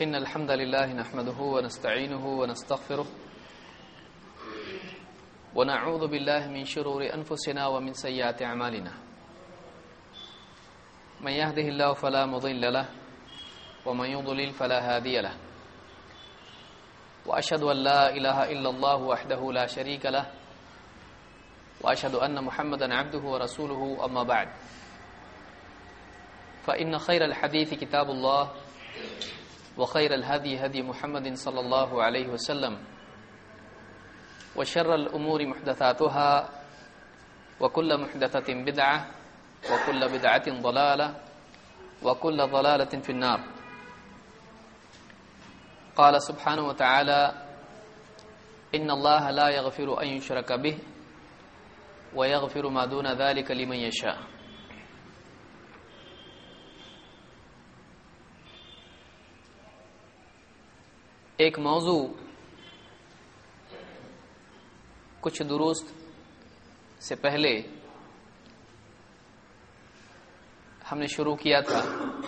إن الحمد لله نحمده ونستعينه ونستغفره ونعوذ بالله من شرور أنفسنا ومن سيئات أعمالنا من يهده الله فلا مضل له ومن يضلل فلا هادي له وأشهد أن لا إله إلا الله وحده لا شريك له وأشهد أن محمدا عبده ورسوله أما بعد فإن خير الحديث كتاب الله وخير الهدي هدي محمد صلى الله عليه وسلم وشر الأمور محدثاتها وكل محدثة بدعة وكل بدعة ضلالة وكل ضلالة في النار. قال سبحانه وتعالى إن الله لا يغفر أن يشرك به ويغفر ما دون ذلك لمن يشاء. ایک موضوع کچھ دروس سے پہلے ہم نے شروع کیا تھا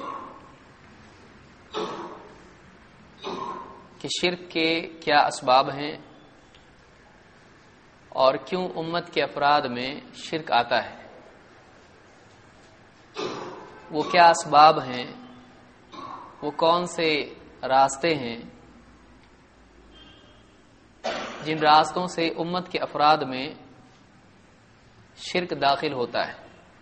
کہ شرک کے کیا اسباب ہیں اور کیوں امت کے افراد میں شرک آتا ہے، وہ کیا اسباب ہیں، وہ کون سے راستے ہیں جن راستوں سے امت کے افراد میں شرک داخل ہوتا ہے۔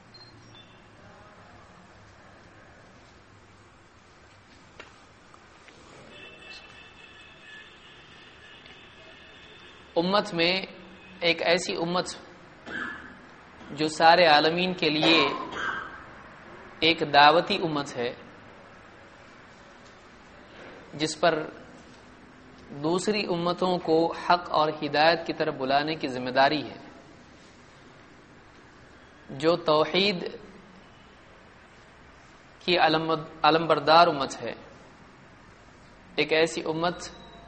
امت میں ایک ایسی امت جو سارے عالمین کے لیے ایک دعوتی امت ہے، جس پر دوسری امتوں کو حق اور ہدایت کی طرف بلانے کی ذمہ داری ہے، جو توحید کی علمبردار امت ہے، ایک ایسی امت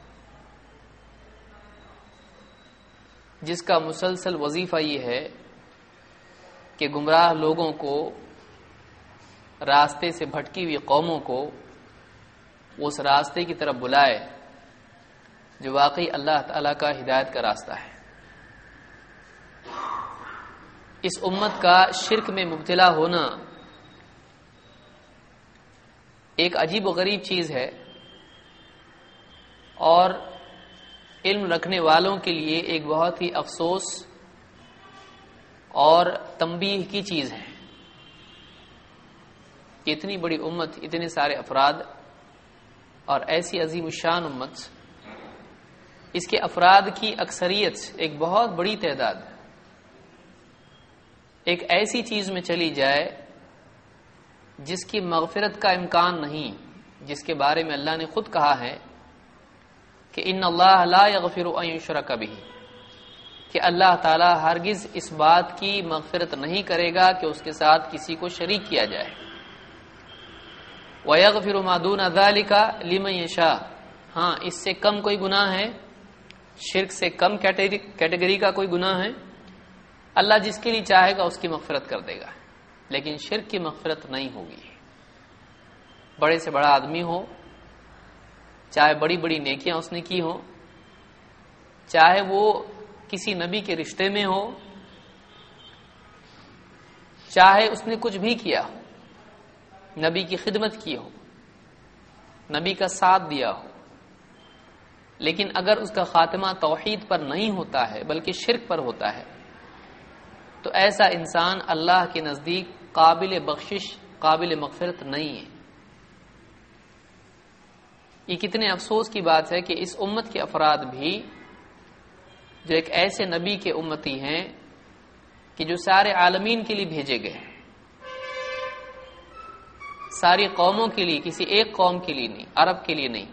جس کا مسلسل وظیفہ یہ ہے کہ گمراہ لوگوں کو، راستے سے بھٹکی ہوئی قوموں کو اس راستے کی طرف بلائے جو واقعی اللہ تعالیٰ کا ہدایت کا راستہ ہے۔ اس امت کا شرک میں مبتلا ہونا ایک عجیب و غریب چیز ہے اور علم رکھنے والوں کے لیے ایک بہت ہی افسوس اور تنبیہ کی چیز ہے۔ اتنی بڑی امت، اتنے سارے افراد اور ایسی عظیم الشان امت، اس کے افراد کی اکثریت، ایک بہت بڑی تعداد ایک ایسی چیز میں چلی جائے جس کی مغفرت کا امکان نہیں، جس کے بارے میں اللہ نے خود کہا ہے کہ ان اللہ لا یغفر ان یشرک بہ، کہ اللہ تعالی ہرگز اس بات کی مغفرت نہیں کرے گا کہ اس کے ساتھ کسی کو شریک کیا جائے۔ وَيَغْفِرُ مَا دُونَ ذَلِكَ لِمَن يَشَاءُ، ہاں اس سے کم کوئی گناہ ہے، شرک سے کم کیٹیگری کا کوئی گناہ ہے، اللہ جس کے لیے چاہے گا اس کی مغفرت کر دے گا، لیکن شرک کی مغفرت نہیں ہوگی۔ بڑے سے بڑا آدمی ہو، چاہے بڑی بڑی نیکیاں اس نے کی ہوں، چاہے وہ کسی نبی کے رشتے میں ہو، چاہے اس نے کچھ بھی کیا ہو، نبی کی خدمت کی ہو، نبی کا ساتھ دیا ہو، لیکن اگر اس کا خاتمہ توحید پر نہیں ہوتا ہے بلکہ شرک پر ہوتا ہے تو ایسا انسان اللہ کے نزدیک قابل بخشش، قابل مغفرت نہیں ہے۔ یہ کتنے افسوس کی بات ہے کہ اس امت کے افراد بھی جو ایک ایسے نبی کے امتی ہیں کہ جو سارے عالمین کے لیے بھیجے گئے ہیں، ساری قوموں کے لیے، کسی ایک قوم کے لیے نہیں، عرب کے لیے نہیں،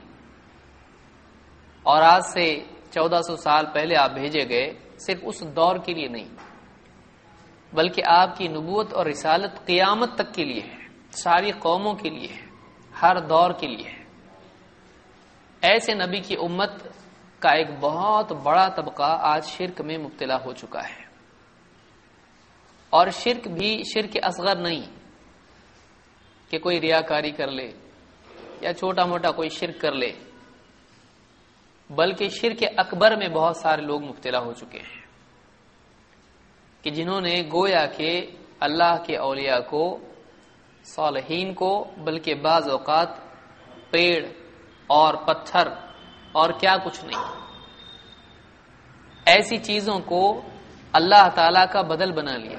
اور آج سے 1400 سال پہلے آپ بھیجے گئے صرف اس دور کے لیے نہیں، بلکہ آپ کی نبوت اور رسالت قیامت تک کے لیے ہے، ساری قوموں کے لیے ہے، ہر دور کے لیے ہے۔ ایسے نبی کی امت کا ایک بہت بڑا طبقہ آج شرک میں مبتلا ہو چکا ہے، اور شرک بھی شرک اصغر نہیں کہ کوئی ریاکاری کر لے، یا چھوٹا موٹا کوئی شرک کر لے، بلکہ شرک اکبر میں بہت سارے لوگ مبتلا ہو چکے ہیں کہ جنہوں نے گویا کہ اللہ کے اولیاء کو، صالحین کو، بلکہ بعض اوقات پیڑ اور پتھر اور کیا کچھ نہیں، ایسی چیزوں کو اللہ تعالی کا بدل بنا لیا۔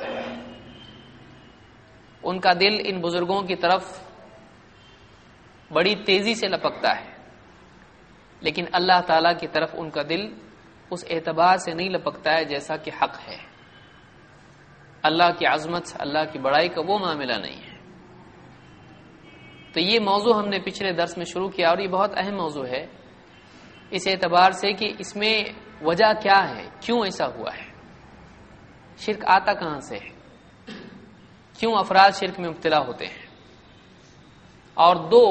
ان کا دل ان بزرگوں کی طرف بڑی تیزی سے لپکتا ہے، لیکن اللہ تعالی کی طرف ان کا دل اس اعتبار سے نہیں لپکتا ہے جیسا کہ حق ہے۔ اللہ کی عظمت، اللہ کی بڑائی کا وہ معاملہ نہیں ہے۔ تو یہ موضوع ہم نے پچھلے درس میں شروع کیا، اور یہ بہت اہم موضوع ہے اس اعتبار سے کہ اس میں وجہ کیا ہے، کیوں ایسا ہوا ہے، شرک آتا کہاں سے ہے، کیوں افراد شرک میں مبتلا ہوتے ہیں، اور دو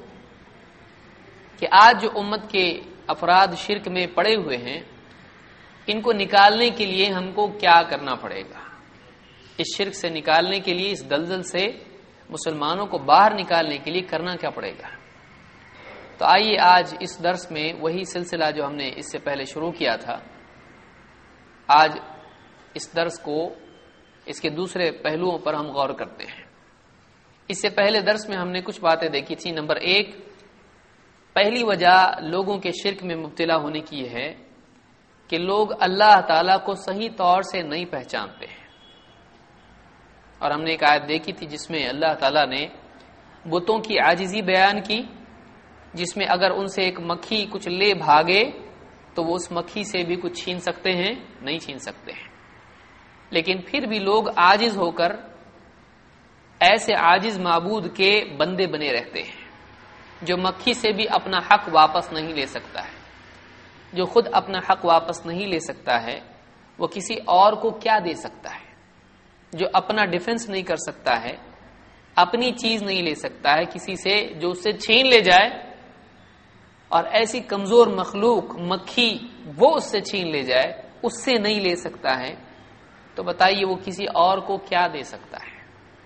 کہ آج جو امت کے افراد شرک میں پڑے ہوئے ہیں ان کو نکالنے کے لیے ہم کو کیا کرنا پڑے گا، اس شرک سے نکالنے کے لیے، اس دلدل سے مسلمانوں کو باہر نکالنے کے لیے کرنا کیا پڑے گا۔ تو آئیے آج اس درس میں وہی سلسلہ جو ہم نے اس سے پہلے شروع کیا تھا، آج اس درس کو اس کے دوسرے پہلوؤں پر ہم غور کرتے ہیں۔ اس سے پہلے درس میں ہم نے کچھ باتیں دیکھی تھی۔ نمبر 1، پہلی وجہ لوگوں کے شرک میں مبتلا ہونے کی یہ ہے کہ لوگ اللہ تعالیٰ کو صحیح طور سے نہیں پہچانتے ہیں، اور ہم نے ایک آیت دیکھی تھی جس میں اللہ تعالیٰ نے بتوں کی عاجزی بیان کی، جس میں اگر ان سے ایک مکھی کچھ لے بھاگے تو وہ اس مکھی سے بھی کچھ چھین سکتے ہیں؟ نہیں چھین سکتے ہیں۔ لیکن پھر بھی لوگ عاجز ہو کر ایسے عاجز معبود کے بندے بنے رہتے ہیں جو مکھی سے بھی اپنا حق واپس نہیں لے سکتا ہے، جو خود اپنا حق واپس نہیں لے سکتا ہے، وہ کسی اور کو کیا دے سکتا ہے، جو اپنا ڈیفنس نہیں کر سکتا ہے، اپنی چیز نہیں لے سکتا ہے کسی سے، جو اس سے چھین لے جائے، اور ایسی کمزور مخلوق مکھی وہ اس سے چھین لے جائے، اس سے نہیں لے سکتا ہے، تو بتائیے وہ کسی اور کو کیا دے سکتا ہے۔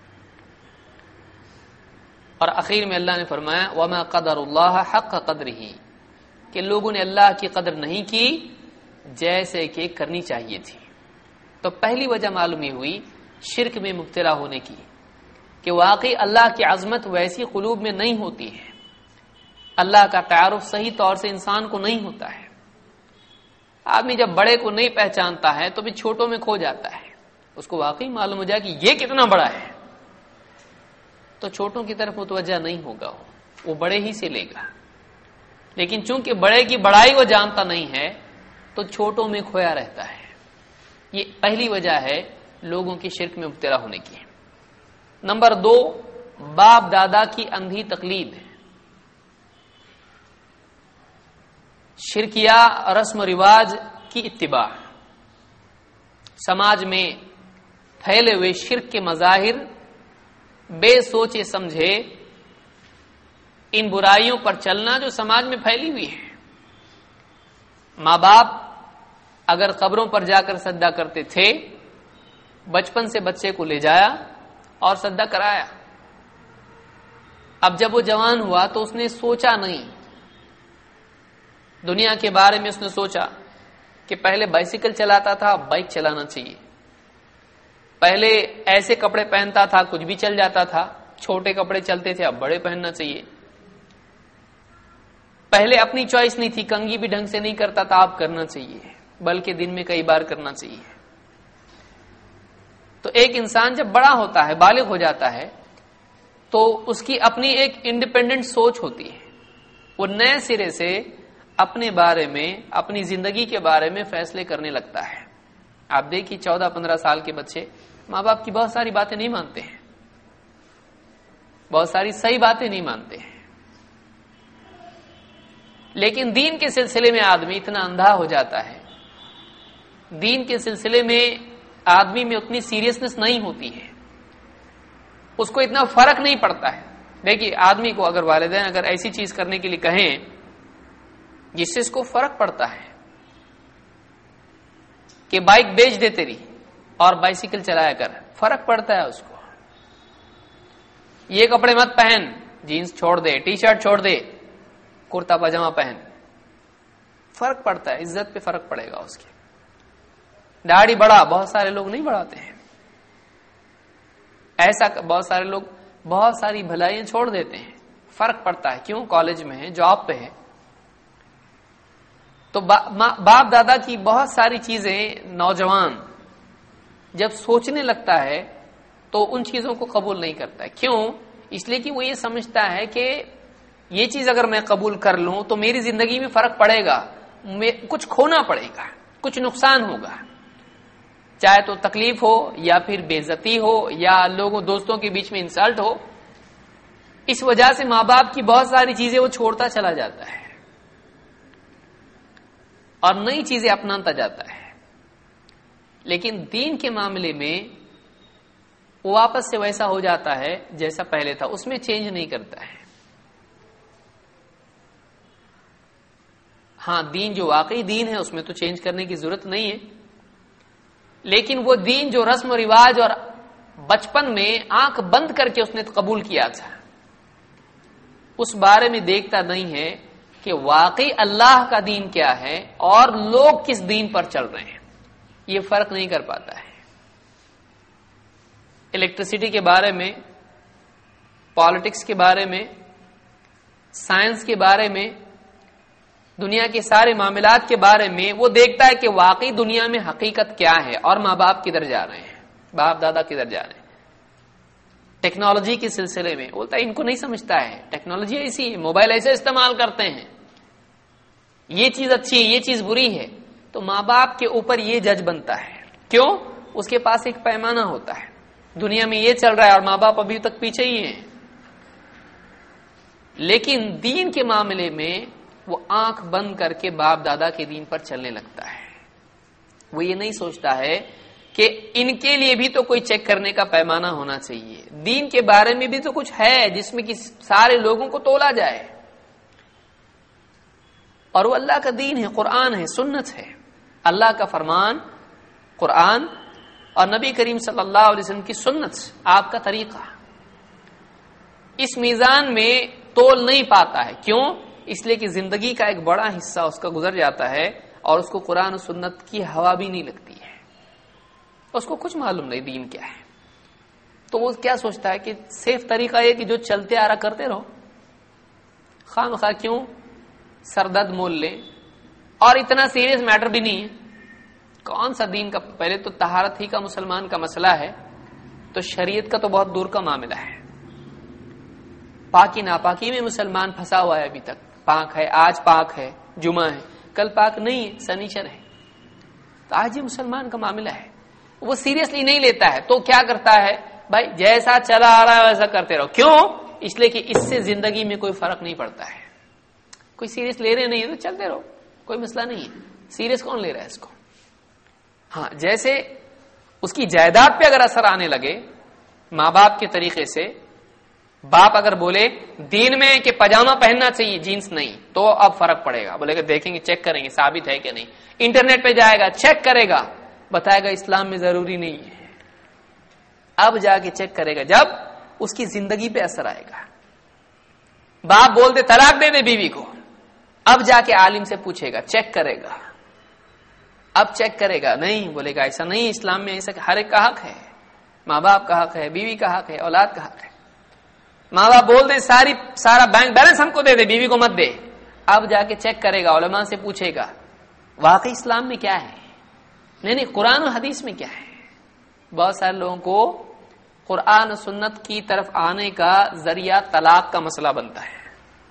اور اخیر میں اللہ نے فرمایا وَمَا قَدَرُ اللَّهَ حَقَّ قَدْرِهِ، کہ لوگوں نے اللہ کی قدر نہیں کی جیسے کہ کرنی چاہیے تھی۔ تو پہلی وجہ معلوم ہوئی شرک میں مبتلا ہونے کی کہ واقعی اللہ کی عظمت ویسی قلوب میں نہیں ہوتی ہے، اللہ کا تعارف صحیح طور سے انسان کو نہیں ہوتا ہے۔ آدمی جب بڑے کو نہیں پہچانتا ہے تو بھی چھوٹوں میں کھو جاتا ہے، اس کو واقعی معلوم ہو جائے کہ یہ کتنا بڑا ہے تو چھوٹوں کی طرف متوجہ نہیں ہوگا، وہ بڑے ہی سے لے گا۔ لیکن چونکہ بڑے کی بڑائی وہ جانتا نہیں ہے تو چھوٹوں میں کھویا رہتا ہے۔ یہ پہلی وجہ ہے لوگوں کی شرک میں مبتلا ہونے کی۔ نمبر 2، باپ دادا کی اندھی تقلید، شرکیہ رسم و رواج کی اتباع۔ سماج میں پھیلے ہوئے شرک کے مظاہر بے سوچے سمجھے ان برائیوں پر چلنا جو سماج میں پھیلی ہوئی ہے۔ ماں باپ اگر قبروں پر جا کر سجدہ کرتے تھے، بچپن سے بچے کو لے جایا اور سجدہ کرایا، اب جب وہ جوان ہوا تو اس نے سوچا نہیں، دنیا کے بارے میں اس نے سوچا کہ پہلے بائسیکل چلاتا تھا، اب بائک چلانا چاہیے، پہلے ایسے کپڑے پہنتا تھا کچھ بھی چل جاتا تھا، چھوٹے کپڑے چلتے تھے اب بڑے پہننا چاہیے، پہلے اپنی چوائس نہیں تھی، کنگھی بھی ڈھنگ سے نہیں کرتا تھا، اب کرنا چاہیے، بلکہ دن میں کئی بار کرنا چاہیے۔ تو ایک انسان جب بڑا ہوتا ہے، بالغ ہو جاتا ہے، تو اس کی اپنی ایک انڈیپینڈنٹ سوچ ہوتی ہے، وہ نئے سرے سے اپنے بارے میں، اپنی زندگی کے بارے میں فیصلے کرنے لگتا ہے۔ آپ دیکھیے 14-15 سال کے بچے ماں باپ کی بہت ساری باتیں نہیں مانتے ہیں، بہت ساری صحیح باتیں نہیں مانتے ہیں، لیکن دین کے سلسلے میں آدمی اتنا اندھا ہو جاتا ہے، دین کے سلسلے میں آدمی میں اتنی سیریسنس نہیں ہوتی ہے، اس کو اتنا فرق نہیں پڑتا ہے۔ دیکھیے آدمی کو اگر والدین اگر ایسی چیز کرنے کے لیے کہیں جس سے اس کو فرق پڑتا ہے کہ بائک بیچ دے تیری اور بائسیکل چلایا کر، فرق پڑتا ہے اس کو، یہ کپڑے مت پہن جینس چھوڑ دے، ٹی شرٹ چھوڑ دے، کرتا پاجامہ پہن، فرق پڑتا ہے، عزت پہ فرق پڑے گا اس کی. داڑھی بڑھا، بہت سارے لوگ نہیں بڑھاتے ہیں. ایسا بہت سارے لوگ بہت ساری بھلائیاں چھوڑ دیتے ہیں، فرق پڑتا ہے. کیوں؟ کالج میں ہے، جاب پہ ہے. تو باپ دادا کی بہت ساری چیزیں نوجوان جب سوچنے لگتا ہے تو ان چیزوں کو قبول نہیں کرتا ہے. کیوں؟ اس لیے کہ وہ یہ سمجھتا ہے کہ یہ چیز اگر میں قبول کر لوں تو میری زندگی میں فرق پڑے گا، کچھ کھونا پڑے گا، کچھ نقصان ہوگا، چاہے تو تکلیف ہو یا پھر بے عزتی ہو یا لوگوں دوستوں کے بیچ میں انسلٹ ہو. اس وجہ سے ماں باپ کی بہت ساری چیزیں وہ چھوڑتا چلا جاتا ہے اور نئی چیزیں اپناتا جاتا ہے. لیکن دین کے معاملے میں وہ واپس سے ویسا ہو جاتا ہے جیسا پہلے تھا، اس میں چینج نہیں کرتا ہے. ہاں، دین جو واقعی دین ہے اس میں تو چینج کرنے کی ضرورت نہیں ہے، لیکن وہ دین جو رسم و رواج اور بچپن میں آنکھ بند کر کے اس نے قبول کیا تھا، اس بارے میں دیکھتا نہیں ہے کہ واقعی اللہ کا دین کیا ہے اور لوگ کس دین پر چل رہے ہیں. یہ فرق نہیں کر پاتا ہے. الیکٹریسٹی کے بارے میں، پالیٹکس کے بارے میں، سائنس کے بارے میں، دنیا کے سارے معاملات کے بارے میں وہ دیکھتا ہے کہ واقعی دنیا میں حقیقت کیا ہے اور ماں باپ کدھر جا رہے ہیں، باپ دادا کدھر جا رہے ہیں. ٹیکنالوجی کے سلسلے میں بولتا ہے ان کو نہیں سمجھتا ہے، ٹیکنالوجی ایسی ہے، موبائل ایسے استعمال کرتے ہیں، یہ چیز اچھی ہے، یہ چیز بری ہے. تو ماں باپ کے اوپر یہ جج بنتا ہے. کیوں؟ اس کے پاس ایک پیمانہ ہوتا ہے، دنیا میں یہ چل رہا ہے اور ماں باپ ابھی تک پیچھے ہی ہیں. لیکن دین کے معاملے میں وہ آنکھ بند کر کے باپ دادا کے دین پر چلنے لگتا ہے. وہ یہ نہیں سوچتا ہے کہ ان کے لیے بھی تو کوئی چیک کرنے کا پیمانہ ہونا چاہیے، دین کے بارے میں بھی تو کچھ ہے جس میں کہ سارے لوگوں کو تولا جائے. اور وہ اللہ کا دین ہے، قرآن ہے، سنت ہے، اللہ کا فرمان قرآن اور نبی کریم صلی اللہ علیہ وسلم کی سنت، آپ کا طریقہ. اس میزان میں تول نہیں پاتا ہے. کیوں؟ اس لیے کہ زندگی کا ایک بڑا حصہ اس کا گزر جاتا ہے اور اس کو قرآن و سنت کی ہوا بھی نہیں لگتی ہے، اس کو کچھ معلوم نہیں دین کیا ہے. تو وہ کیا سوچتا ہے کہ سیف طریقہ یہ کہ جو چلتے آ رہا کرتے رہو، خواہ مخواہ کیوں سردرد مول لیں، اور اتنا سیریس میٹر بھی نہیں ہے. کون سا دین کا؟ پہلے تو طہارت ہی کا مسلمان کا مسئلہ ہے، تو شریعت کا تو بہت دور کا معاملہ ہے. پاکی ناپاکی میں مسلمان پھنسا ہوا ہے ابھی تک. پاک ہے، آج پاک ہے، جمعہ ہے، کل پاک نہیں ہے، سنیچر ہے. تو آج یہ مسلمان کا معاملہ ہے، وہ سیریسلی نہیں لیتا ہے. تو کیا کرتا ہے؟ بھائی جیسا چلا آ رہا ہے ویسا کرتے رہو. کیوں؟ اس لیے کہ اس سے زندگی میں کوئی فرق نہیں پڑتا ہے. کوئی سیریس لے رہے نہیں ہے تو چلتے رہو، کوئی مسئلہ نہیں ہے. سیریس کون لے رہا ہے اس کو؟ ہاں، جیسے اس کی جائیداد پہ اگر اثر آنے لگے ماں باپ کے طریقے سے، باپ اگر بولے دین میں کہ پاجامہ پہننا چاہیے، جینس نہیں، تو اب فرق پڑے گا. بولے گا دیکھیں گے، چیک کریں گے ثابت ہے کہ نہیں. انٹرنیٹ پہ جائے گا، چیک کرے گا، بتائے گا اسلام میں ضروری نہیں ہے. اب جا کے چیک کرے گا جب اس کی زندگی پہ اثر آئے گا. باپ بول دے طلاق دے دے بیوی کو، اب جا کے عالم سے پوچھے گا، چیک کرے گا. اب چیک کرے گا، نہیں، بولے گا ایسا نہیں، اسلام میں ایسا ہر ایک کا حق ہے، ماں باپ کا حق ہے، بیوی کا حق ہے، اولاد کا حق ہے. ماں باپ بول دے سارا بینک بیلنس ہم کو دے دے، بیوی کو مت دے. اب جا کے چیک کرے گا، علماء سے پوچھے گا واقعی اسلام میں کیا ہے، نہیں قرآن و حدیث میں کیا ہے. بہت سارے لوگوں کو قرآن و سنت کی طرف آنے کا ذریعہ طلاق کا مسئلہ بنتا ہے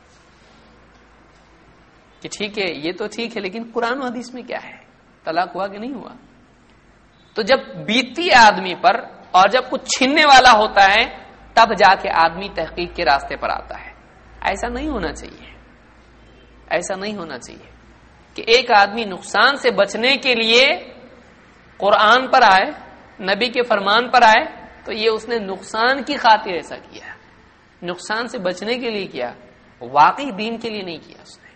کہ ٹھیک ہے یہ تو ٹھیک ہے لیکن قرآن و حدیث میں کیا ہے، طلاق ہوا کہ نہیں ہوا. تو جب بیتی ہے آدمی پر اور جب کچھ چھیننے والا ہوتا ہے تب جا کے آدمی تحقیق کے راستے پر آتا ہے. ایسا نہیں ہونا چاہیے، ایسا نہیں ہونا چاہیے کہ ایک آدمی نقصان سے بچنے کے لیے قرآن پر آئے، نبی کے فرمان پر آئے تو یہ اس نے نقصان کی خاطر ایسا کیا، نقصان سے بچنے کے لیے کیا، واقعی دین کے لیے نہیں کیا اس نے.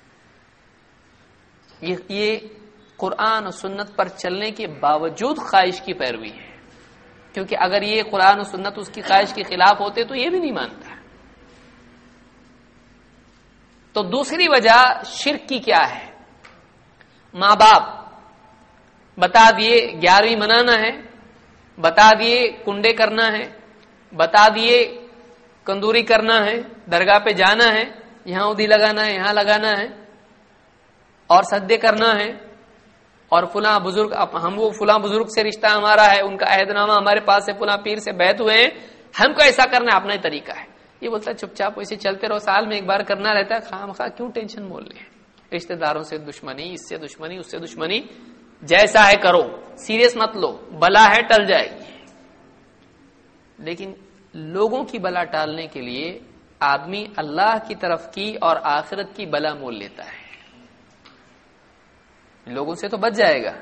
یہ قرآن و سنت پر چلنے کے باوجود خواہش کی پیروی ہے، کیونکہ اگر یہ قرآن و سنت اس کی خواہش کے خلاف ہوتے تو یہ بھی نہیں مانتا. تو دوسری وجہ شرک کی کیا ہے؟ ماں باپ بتا دیے 11ویں منانا ہے، بتا دیے کنڈے کرنا ہے، بتا دیے کندوری کرنا ہے، درگاہ پہ جانا ہے، یہاں اودھی لگانا ہے، یہاں لگانا ہے، اور سجدے کرنا ہے، اور فلاں بزرگ، ہم وہ فلاں بزرگ سے رشتہ ہمارا ہے، ان کا عہد نامہ ہمارے پاس ہے، فلاں پیر سے بیعت ہوئے ہیں، ہم کو ایسا کرنا ہے، اپنا ہی طریقہ ہے۔ یہ بولتا ہے چپ چاپ ویسے چلتے رہو، سال میں ایک بار کرنا رہتا ہے، خواہ مخواہ کیوں ٹینشن مول رہے ہیں؟ رشتہ داروں سے دشمنی، اس سے دشمنی، اس سے دشمنی، جیسا ہے کرو، سیریس مت لو، بلا ہے ٹل جائے گی۔ لیکن لوگوں کی بلا ٹالنے کے لیے آدمی اللہ کی طرف کی اور آخرت کی بلا مول لیتا ہے۔ لوگوں سے تو بچ جائے گا،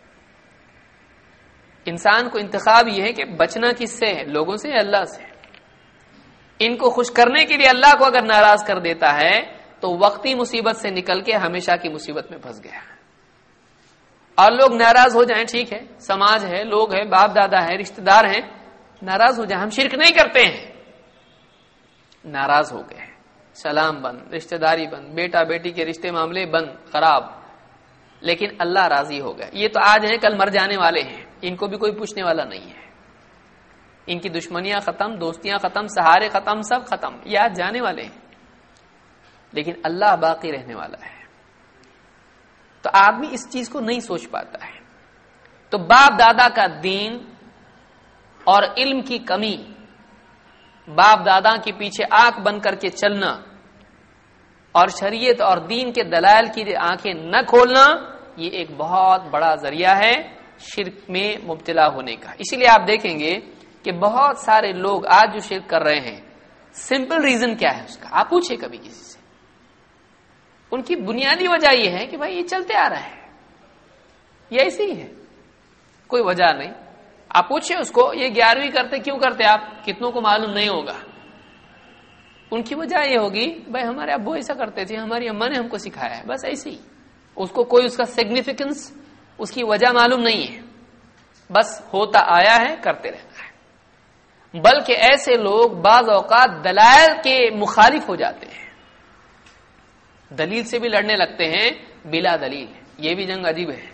انسان کو انتخاب یہ ہے کہ بچنا کس سے ہے؟ لوگوں سے یا اللہ سے؟ ان کو خوش کرنے کے لیے اللہ کو اگر ناراض کر دیتا ہے تو وقتی مصیبت سے نکل کے ہمیشہ کی مصیبت میں پھنس گیا۔ اور لوگ ناراض ہو جائیں ٹھیک ہے، سماج ہے، لوگ ہیں، باپ دادا ہے، رشتہ دار ہیں، ناراض ہو جائیں، ہم شرک نہیں کرتے ہیں، ناراض ہو گئے، سلام بند، رشتہ داری بند، بیٹا بیٹی کے رشتے معاملے بند، خراب، لیکن اللہ راضی ہو گیا۔ یہ تو آج ہیں، کل مر جانے والے ہیں، ان کو بھی کوئی پوچھنے والا نہیں ہے، ان کی دشمنیاں ختم، دوستیاں ختم، سہارے ختم، سب ختم، یہ آج جانے والے ہیں، لیکن اللہ باقی رہنے والا ہے۔ تو آدمی اس چیز کو نہیں سوچ پاتا ہے۔ تو باپ دادا کا دین اور علم کی کمی، باپ دادا کے پیچھے آنکھ بند کر کے چلنا اور شریعت اور دین کے دلائل کی آنکھیں نہ کھولنا، یہ ایک بہت بڑا ذریعہ ہے شرک میں مبتلا ہونے کا۔ اسی لیے آپ دیکھیں گے کہ بہت سارے لوگ آج جو شرک کر رہے ہیں، سمپل ریزن کیا ہے اس کا؟ آپ پوچھیں کبھی کسی سے، ان کی بنیادی وجہ یہ ہے کہ بھائی یہ چلتے آ رہا ہے، یہ ایسے ہی ہے، کوئی وجہ نہیں۔ آپ پوچھیں اس کو، یہ 11ویں کرتے کیوں کرتے آپ؟ کتنوں کو معلوم نہیں ہوگا۔ ان کی وجہ یہ ہوگی بھائی ہمارے ابو ایسا کرتے تھے، ہماری اماں نے ہم کو سکھایا ہے، بس ایسے ہی۔ اس کو کوئی اس کا سگنیفیکنس، اس کی وجہ معلوم نہیں ہے، بس ہوتا آیا ہے، کرتے رہنا ہے۔ بلکہ ایسے لوگ بعض اوقات دلائل کے مخالف ہو جاتے ہیں، دلیل سے بھی لڑنے لگتے ہیں بلا دلیل۔ یہ بھی جنگ عجیب ہے،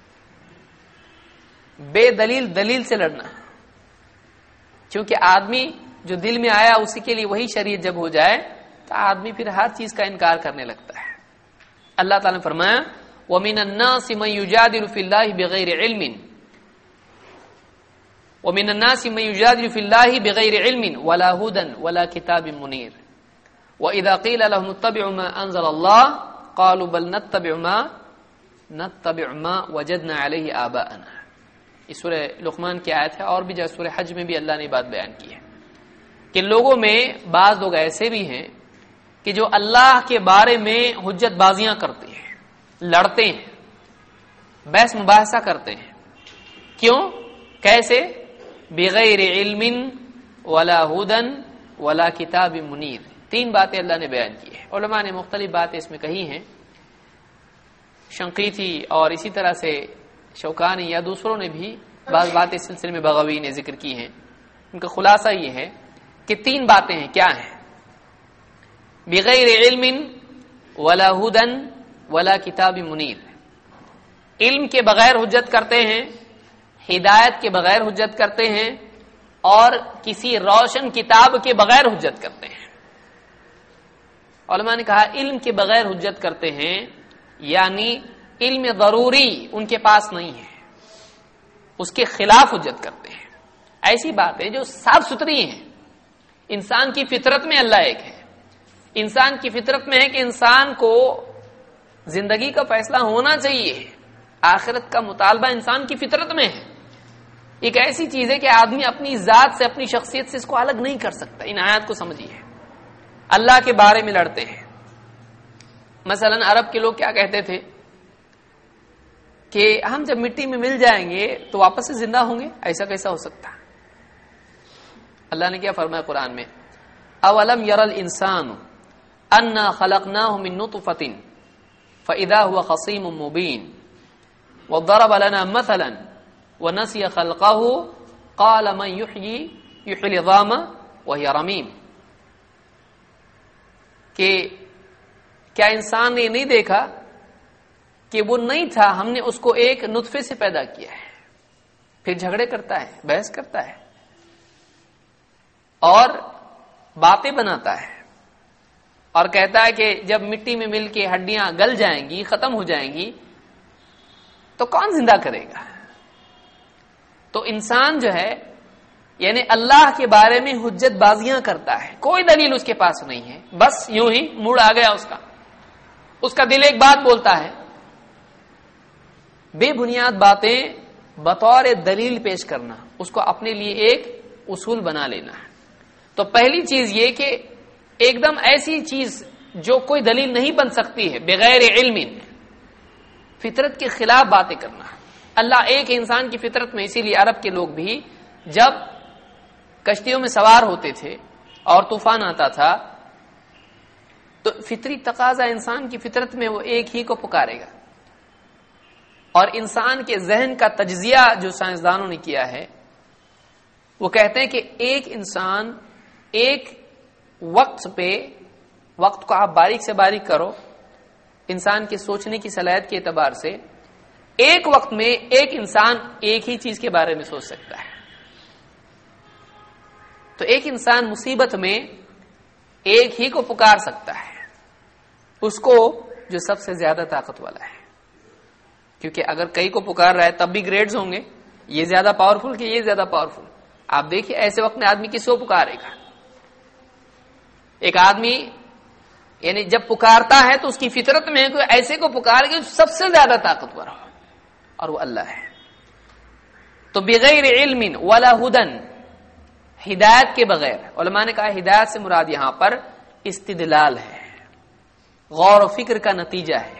بے دلیل دلیل سے لڑنا، کیونکہ آدمی جو دل میں آیا اسی کے لیے وہی شریعت جب ہو جائے تو آدمی پھر ہر چیز کا انکار کرنے لگتا ہے۔ اللہ تعالیٰ نے فرمایا وَمِنَ النَّاسِ مَن يُجَادِلُ فِي اللَّهِ بِغَيْرِ عِلْمٍ وَمِنَ النَّاسِ مَن يُجَادِلُ فِي اللَّهِ بِغَيْرِ عِلْمٍ وَلَا هُدًى وَلَا كِتَابٍ مُنِيرٍ وَإِذَا قِيلَ لَهُمُ اتَّبِعُوا مَا أَنزَلَ اللَّهُ قَالُوا بَلْ نَتَّبِعُ مَا وَجَدْنَا عَلَيْهِ آبَاءَنَا۔ یہ سورہ لقمان کی آیت ہے، اور بھی جو سورہ حج میں بھی اللہ نے بات بیان کی ہے کہ لوگوں میں بعض لوگ ایسے بھی ہیں کہ جو اللہ کے بارے میں حجت بازیاں کرتے ہیں، لڑتے ہیں، بحث مباحثہ کرتے ہیں۔ کیوں؟ کیسے؟ بغیر علم ولا ہدن ولا کتاب منیر۔ تین باتیں اللہ نے بیان کی ہیں، علماء نے مختلف باتیں اس میں کہی ہیں، شنقیطی اور اسی طرح سے شوکانی یا دوسروں نے بھی بعض باتیں اس سلسلے میں بغوی نے ذکر کی ہیں۔ ان کا خلاصہ یہ ہے کہ تین باتیں ہیں، کیا ہیں؟ بغیر علم ولا ہدن ولا کتاب منیر، علم کے بغیر حجت کرتے ہیں، ہدایت کے بغیر حجت کرتے ہیں، اور کسی روشن کتاب کے بغیر حجت کرتے ہیں۔ علماء نے کہا علم کے بغیر حجت کرتے ہیں یعنی علم ضروری ان کے پاس نہیں ہے، اس کے خلاف حجت کرتے ہیں۔ ایسی باتیں جو صاف ستھری ہیں، انسان کی فطرت میں اللہ ایک ہے، انسان کی فطرت میں ہے کہ انسان کو زندگی کا فیصلہ ہونا چاہیے، آخرت کا مطالبہ انسان کی فطرت میں ہے۔ ایک ایسی چیز ہے کہ آدمی اپنی ذات سے، اپنی شخصیت سے اس کو الگ نہیں کر سکتا۔ ان آیات کو سمجھیے، اللہ کے بارے میں لڑتے ہیں۔ مثلا عرب کے لوگ کیا کہتے تھے کہ ہم جب مٹی میں مل جائیں گے تو واپس سے زندہ ہوں گے، ایسا کیسا ہو سکتا؟ اللہ نے کیا فرمایا قرآن میں، اولم یر الانسان انا خلقناہ من نطفۃ فاذا هو خصیم مبین وضرب لنا مثلا ونسی خلقہ قال من یحیی العظام وہی رمیم، کہ کیا انسان نے نہیں دیکھا کہ وہ نہیں تھا، ہم نے اس کو ایک نطفے سے پیدا کیا ہے، پھر جھگڑے کرتا ہے، بحث کرتا ہے اور باتیں بناتا ہے اور کہتا ہے کہ جب مٹی میں مل کے ہڈیاں گل جائیں گی، ختم ہو جائیں گی تو کون زندہ کرے گا؟ تو انسان جو ہے یعنی اللہ کے بارے میں حجت بازیاں کرتا ہے، کوئی دلیل اس کے پاس نہیں ہے، بس یوں ہی موڈ آ گیا اس کا دل ایک بات بولتا ہے، بے بنیاد باتیں بطور دلیل پیش کرنا، اس کو اپنے لیے ایک اصول بنا لینا ہے۔ تو پہلی چیز یہ کہ ایک دم ایسی چیز جو کوئی دلیل نہیں بن سکتی ہے، بغیر علم، فطرت کے خلاف باتیں کرنا۔ اللہ ایک انسان کی فطرت میں، اسی لیے عرب کے لوگ بھی جب کشتیوں میں سوار ہوتے تھے اور طوفان آتا تھا تو فطری تقاضا انسان کی فطرت میں وہ ایک ہی کو پکارے گا، اور انسان کے ذہن کا تجزیہ جو سائنسدانوں نے کیا ہے وہ کہتے ہیں کہ ایک انسان ایک وقت کو آپ باریک سے باریک کرو، انسان کے سوچنے کی صلاحیت کے اعتبار سے ایک وقت میں ایک انسان ایک ہی چیز کے بارے میں سوچ سکتا ہے۔ تو ایک انسان مصیبت میں ایک ہی کو پکار سکتا ہے، اس کو جو سب سے زیادہ طاقت والا ہے، کیونکہ اگر کئی کو پکار رہا ہے تب بھی گریڈز ہوں گے، یہ زیادہ پاورفل کہ یہ زیادہ پاورفل۔ آپ دیکھیے ایسے وقت میں آدمی کس کو پکارے گا؟ ایک آدمی یعنی جب پکارتا ہے تو اس کی فطرت میں کوئی ایسے کو پکارے گا جو سب سے زیادہ طاقتور ہو، اور وہ اللہ ہے۔ تو بغیر علم ولا ہدن، ہدایت کے بغیر، علماء نے کہا ہدایت سے مراد یہاں پر استدلال ہے، غور و فکر کا نتیجہ ہے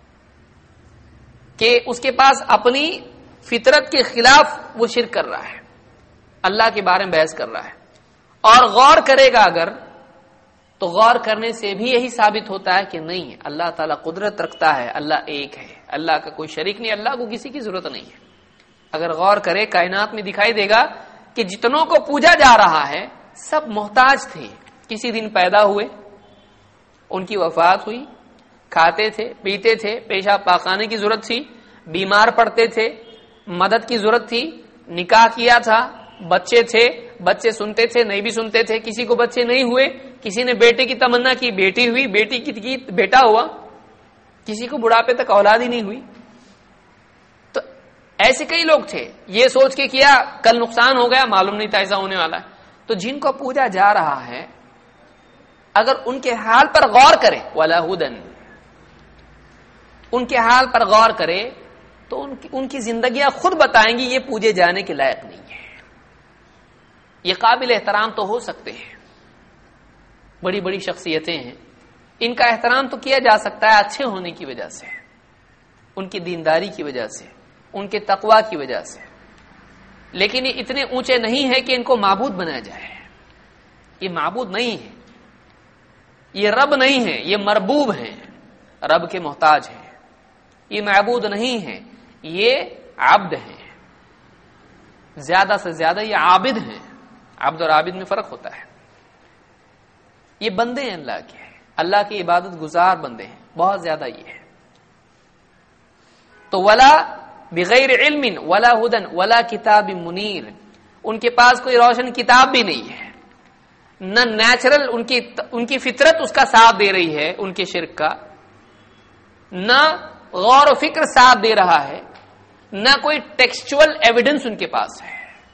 کہ اس کے پاس اپنی فطرت کے خلاف وہ شرک کر رہا ہے، اللہ کے بارے میں بحث کر رہا ہے، اور غور کرے گا اگر تو غور کرنے سے بھی یہی ثابت ہوتا ہے کہ نہیں، اللہ تعالیٰ قدرت رکھتا ہے، اللہ ایک ہے، اللہ کا کوئی شریک نہیں، اللہ کو کسی کی ضرورت نہیں ہے۔ اگر غور کرے کائنات میں دکھائی دے گا کہ جتنوں کو پوجا جا رہا ہے سب محتاج تھے، کسی دن پیدا ہوئے، ان کی وفات ہوئی، کھاتے تھے، پیتے تھے، پیشاب پاخانے کی ضرورت تھی، بیمار پڑتے تھے، مدد کی ضرورت تھی، نکاح کیا تھا، بچے تھے، بچے سنتے تھے، نہیں بھی سنتے تھے، کسی کو بچے نہیں ہوئے، کسی نے بیٹے کی تمنا کی، بیٹی ہوئی، بیٹی کی بیٹا ہوا، کسی کو بڑھاپے تک اولاد ہی نہیں ہوئی۔ تو ایسے کئی لوگ تھے، یہ سوچ کے کیا کل نقصان ہو گیا، معلوم نہیں تھا ایسا ہونے والا ہے۔ تو جن کو پوجا جا رہا ہے اگر ان کے حال پر غور کرے، ولا ہدن، ان کے حال پر غور کرے تو ان کی زندگیاں خود بتائیں گی یہ پوجے جانے کے لائق نہیں ہے، یہ قابل احترام تو ہو سکتے ہیں، بڑی بڑی شخصیتیں ہیں، ان کا احترام تو کیا جا سکتا ہے اچھے ہونے کی وجہ سے، ان کی دینداری کی وجہ سے، ان کے تقوی کی وجہ سے، لیکن یہ اتنے اونچے نہیں ہے کہ ان کو معبود بنایا جائے۔ یہ معبود نہیں ہے، یہ رب نہیں ہے، یہ مربوب ہیں، رب کے محتاج ہیں، یہ معبود نہیں ہے، یہ عبد ہیں، زیادہ سے زیادہ یہ عابد ہیں، عبد اور عابد میں فرق ہوتا ہے، یہ بندے ہیں اللہ کے، اللہ کی عبادت گزار بندے ہیں، بہت زیادہ یہ ہے۔ تو ولا بغیر علم ولا ہدن ولا کتاب منیر، ان کے پاس کوئی روشن کتاب بھی نہیں ہے، نہ نیچرل ان کی فطرت اس کا ساتھ دے رہی ہے ان کے شرک کا، نہ غور و فکر ساتھ دے رہا ہے، نہ کوئی ٹیکسچول ایویڈنس ان کے پاس ہے،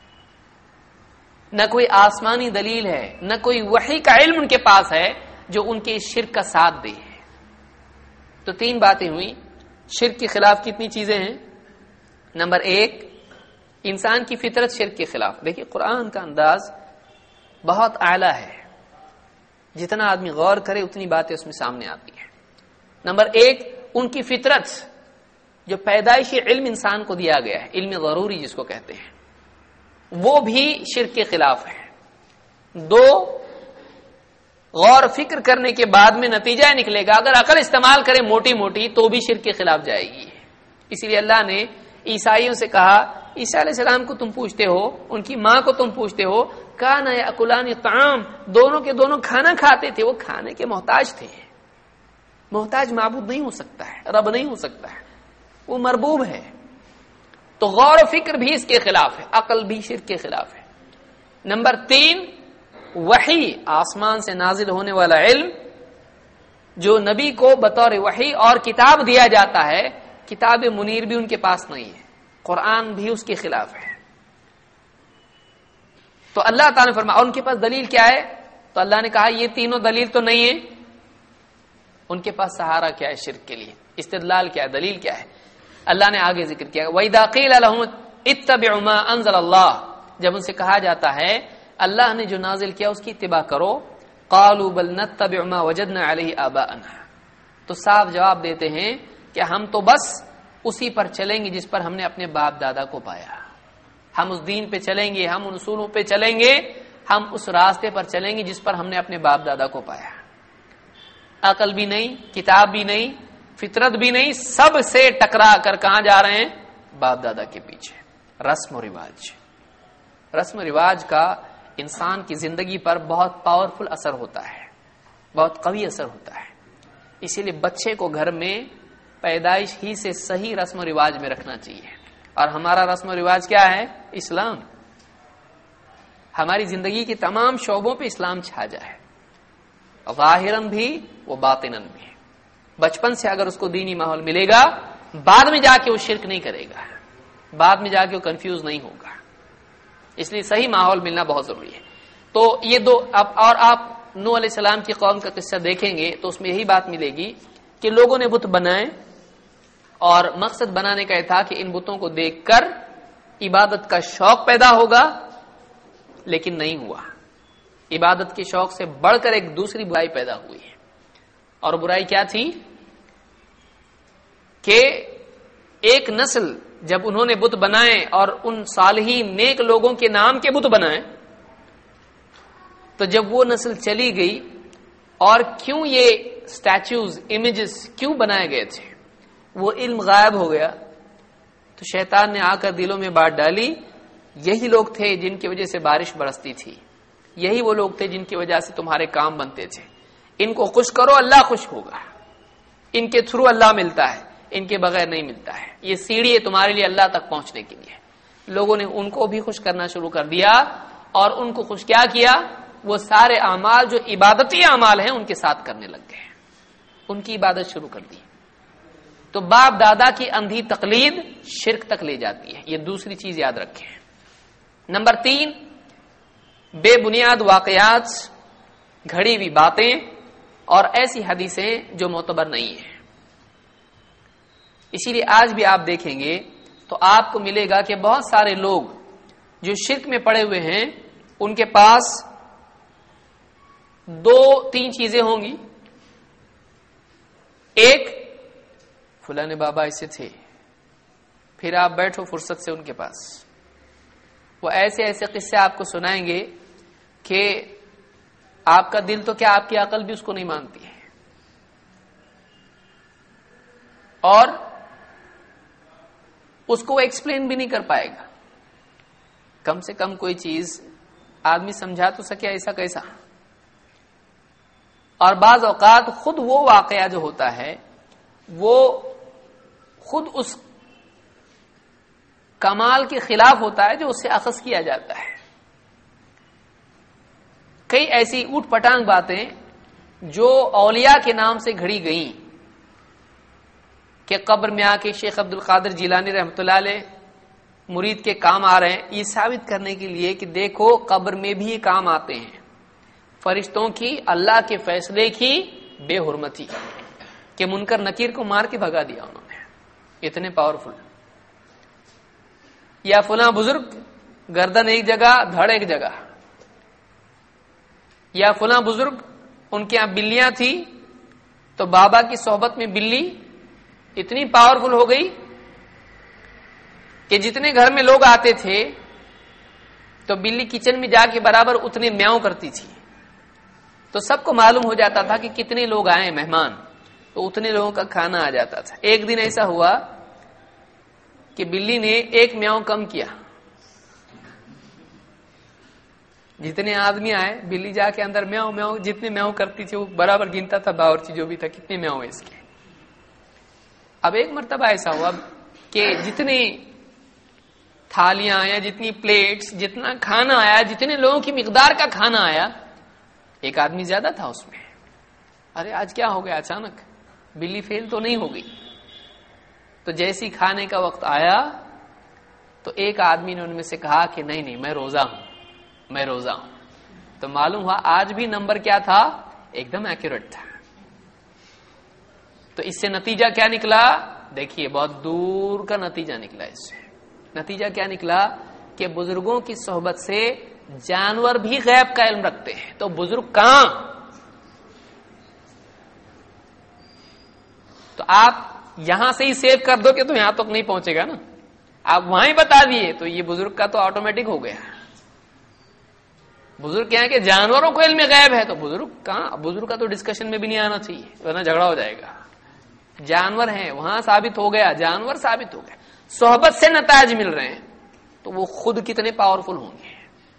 نہ کوئی آسمانی دلیل ہے، نہ کوئی وحی کا علم ان کے پاس ہے جو ان کے شرک کا ساتھ دے۔ تو تین باتیں ہوئی، شرک کے خلاف کتنی چیزیں ہیں؟ نمبر ایک، انسان کی فطرت شرک کے خلاف۔ دیکھیے قرآن کا انداز بہت اعلیٰ ہے، جتنا آدمی غور کرے اتنی باتیں اس میں سامنے آتی ہیں۔ نمبر ایک، ان کی فطرت جو پیدائشی علم انسان کو دیا گیا ہے، علم ضروری جس کو کہتے ہیں، وہ بھی شرک کے خلاف ہے۔ دو، غور فکر کرنے کے بعد میں نتیجہ نکلے گا اگر عقل استعمال کرے موٹی موٹی تو بھی شرک کے خلاف جائے گی۔ اسی لیے اللہ نے عیسائیوں سے کہا، عیسیٰ علیہ السلام کو تم پوچھتے ہو، ان کی ماں کو تم پوچھتے ہو، کانا یاکلان الطعام، دونوں کے دونوں کھانا کھاتے تھے، وہ کھانے کے محتاج تھے، محتاج معبود نہیں ہو سکتا ہے، رب نہیں ہو سکتا ہے، وہ مربوب ہے. تو غور و فکر بھی اس کے خلاف ہے، عقل بھی شرک کے خلاف ہے. نمبر 3، وحی، آسمان سے نازل ہونے والا علم جو نبی کو بطور وحی اور کتاب دیا جاتا ہے، کتاب منیر بھی ان کے پاس نہیں ہے، قرآن بھی اس کے خلاف ہے. تو اللہ تعالیٰ نے فرمایا ان کے پاس دلیل کیا ہے؟ تو اللہ نے کہا یہ تینوں دلیل تو نہیں ہے. ان کے پاس سہارا کیا ہے شرک کے لیے؟ استدلال کیا ہے؟ دلیل کیا ہے؟ اللہ نے آگے ذکر کیا وَإِذَا قِيلَ لَهُمُ اتَّبِعُوا مَا أَنزَلَ اللَّهُ، جب ان سے کہا جاتا ہے اللہ نے جو نازل کیا اس کی اتباع کرو، قَالُوا بَلْ نَتَّبِعُ مَا وَجَدْنَا عَلَيْهِ آبَاءَنَا، تو صاف جواب دیتے ہیں کہ ہم تو بس اسی پر چلیں گے جس پر ہم نے اپنے باپ دادا کو پایا. ہم اس دین پہ چلیں گے، ہم ان اصولوں پہ چلیں گے، ہم اس راستے پر چلیں گے جس پر ہم نے اپنے باپ دادا کو پایا. عقل بھی نہیں، کتاب بھی نہیں، فطرت بھی نہیں، سب سے ٹکرا کر کہاں جا رہے ہیں؟ باپ دادا کے پیچھے. رسم و رواج، رسم و رواج کا انسان کی زندگی پر بہت پاورفل اثر ہوتا ہے، بہت قوی اثر ہوتا ہے. اسی لیے بچے کو گھر میں پیدائش ہی سے صحیح رسم و رواج میں رکھنا چاہیے. اور ہمارا رسم و رواج کیا ہے؟ اسلام. ہماری زندگی کے تمام شعبوں پہ اسلام چھا جائے، ظاہراً بھی وہ باطناً بھی. بچپن سے اگر اس کو دینی ماحول ملے گا، بعد میں جا کے وہ شرک نہیں کرے گا، بعد میں جا کے وہ کنفیوز نہیں ہوگا. اس لیے صحیح ماحول ملنا بہت ضروری ہے. تو یہ دو اور آپ نوح علیہ السلام کی قوم کا قصہ دیکھیں گے تو اس میں یہی بات ملے گی کہ لوگوں نے بت بنائے اور مقصد بنانے کا یہ تھا کہ ان بتوں کو دیکھ کر عبادت کا شوق پیدا ہوگا، لیکن نہیں ہوا. عبادت کے شوق سے بڑھ کر ایک دوسری برائی پیدا ہوئی ہے. اور برائی کیا تھی کہ ایک نسل جب انہوں نے بت بنائے اور ان صالحین نیک لوگوں کے نام کے بت بنائے، تو جب وہ نسل چلی گئی اور کیوں یہ سٹیچوز، امیجز کیوں بنائے گئے تھے، وہ علم غائب ہو گیا. تو شیطان نے آ کر دلوں میں بات ڈالی، یہی لوگ تھے جن کی وجہ سے بارش برستی تھی، یہی وہ لوگ تھے جن کی وجہ سے تمہارے کام بنتے تھے. ان کو خوش کرو، اللہ خوش ہوگا. ان کے تھرو اللہ ملتا ہے، ان کے بغیر نہیں ملتا ہے. یہ سیڑھی ہے تمہارے لیے اللہ تک پہنچنے کے لیے. لوگوں نے ان کو بھی خوش کرنا شروع کر دیا اور ان کو خوش کیا کیا؟ وہ سارے اعمال جو عبادتی اعمال ہیں ان کے ساتھ کرنے لگ گئے، ان کی عبادت شروع کر دی. تو باپ دادا کی اندھی تقلید شرک تک لے جاتی ہے. یہ دوسری چیز یاد رکھیں. نمبر 3، بے بنیاد واقعات، گھڑی ہوئی باتیں اور ایسی حدیثیں جو معتبر نہیں ہیں. اسی لیے آج بھی آپ دیکھیں گے تو آپ کو ملے گا کہ بہت سارے لوگ جو شرک میں پڑے ہوئے ہیں ان کے پاس 2-3 چیزیں ہوں گی. ایک، فلاں بابا ایسے تھے، پھر آپ بیٹھو فرصت سے ان کے پاس، وہ ایسے ایسے قصے آپ کو سنائیں گے کہ آپ کا دل تو کیا آپ کی عقل بھی اس کو نہیں مانتی ہے. اور اس کو ایکسپلین بھی نہیں کر پائے گا. کم سے کم کوئی چیز آدمی سمجھا تو سکے ایسا کیسا. اور بعض اوقات خود وہ واقعہ جو ہوتا ہے وہ خود اس کمال کے خلاف ہوتا ہے جو اس سے اخذ کیا جاتا ہے. کئی ایسی اوٹ پٹانگ باتیں جو اولیاء کے نام سے گھڑی گئیں کہ قبر میں آ کے شیخ عبد القادر جیلانی رحمۃ اللہ علیہ مرید کے کام آ رہے ہیں، یہ ثابت کرنے کے لیے کہ دیکھو قبر میں بھی یہ کام آتے ہیں. فرشتوں کی اللہ کے فیصلے کی بے حرمتی کہ منکر نکیر کو مار کے بھگا دیا انہوں نے، اتنے پاورفل. یا فلاں بزرگ گردن ایک جگہ دھڑ ایک جگہ، یا فلاں بزرگ ان کے یہاں بلیاں تھی تو بابا کی صحبت میں بلی اتنی پاورفل ہو گئی کہ جتنے گھر میں لوگ آتے تھے تو بلی کچن میں جا کے برابر اتنے میاؤں کرتی تھی. تو سب کو معلوم ہو جاتا تھا کہ کتنے لوگ آئے مہمان، تو اتنے لوگوں کا کھانا آ جاتا تھا. ایک دن ایسا ہوا کہ بلی نے ایک میاؤں کم کیا جتنے آدمی آئے بلی جا کے اندر میاؤں میاؤں جتنے میاؤں کرتی تھی وہ برابر گنتا تھا، باورچی جو بھی تھا کتنے میاؤں ہے اس کے. اب ایک مرتبہ ایسا ہوا کہ جتنی تھالیاں یا جتنی پلیٹس جتنا کھانا آیا، جتنے لوگوں کی مقدار کا کھانا آیا، ایک آدمی زیادہ تھا اس میں. ارے آج کیا ہو گیا اچانک، بلی فیل تو نہیں ہو گئی. تو جیسی کھانے کا وقت آیا تو ایک آدمی نے ان میں سے کہا کہ نہیں نہیں میں روزہ ہوں، میں روزہ ہوں. تو معلوم ہوا آج بھی نمبر کیا تھا، ایک دم ایکوریٹ تھا. تو اس سے نتیجہ کیا نکلا، دیکھیے بہت دور کا نتیجہ نکلا. اس سے نتیجہ کیا نکلا کہ بزرگوں کی صحبت سے جانور بھی غیب کا علم رکھتے ہیں. تو بزرگ کہاں، تو آپ یہاں سے ہی سیو کر دو کہ تو یہاں تک نہیں پہنچے گا نا، آپ وہاں ہی بتا دیے تو یہ بزرگ کا تو آٹومیٹک ہو گیا. بزرگ کیا ہے کہ جانوروں کو علم غیب ہے، تو بزرگ کہاں، بزرگ کا تو ڈسکشن میں بھی نہیں آنا چاہیے ورنہ جھگڑا ہو جائے گا. جانور ہیں وہاں ثابت ہو گیا، جانور ثابت ہو گیا، صحبت سے نتائج مل رہے ہیں تو وہ خود کتنے پاورفل ہوں گے.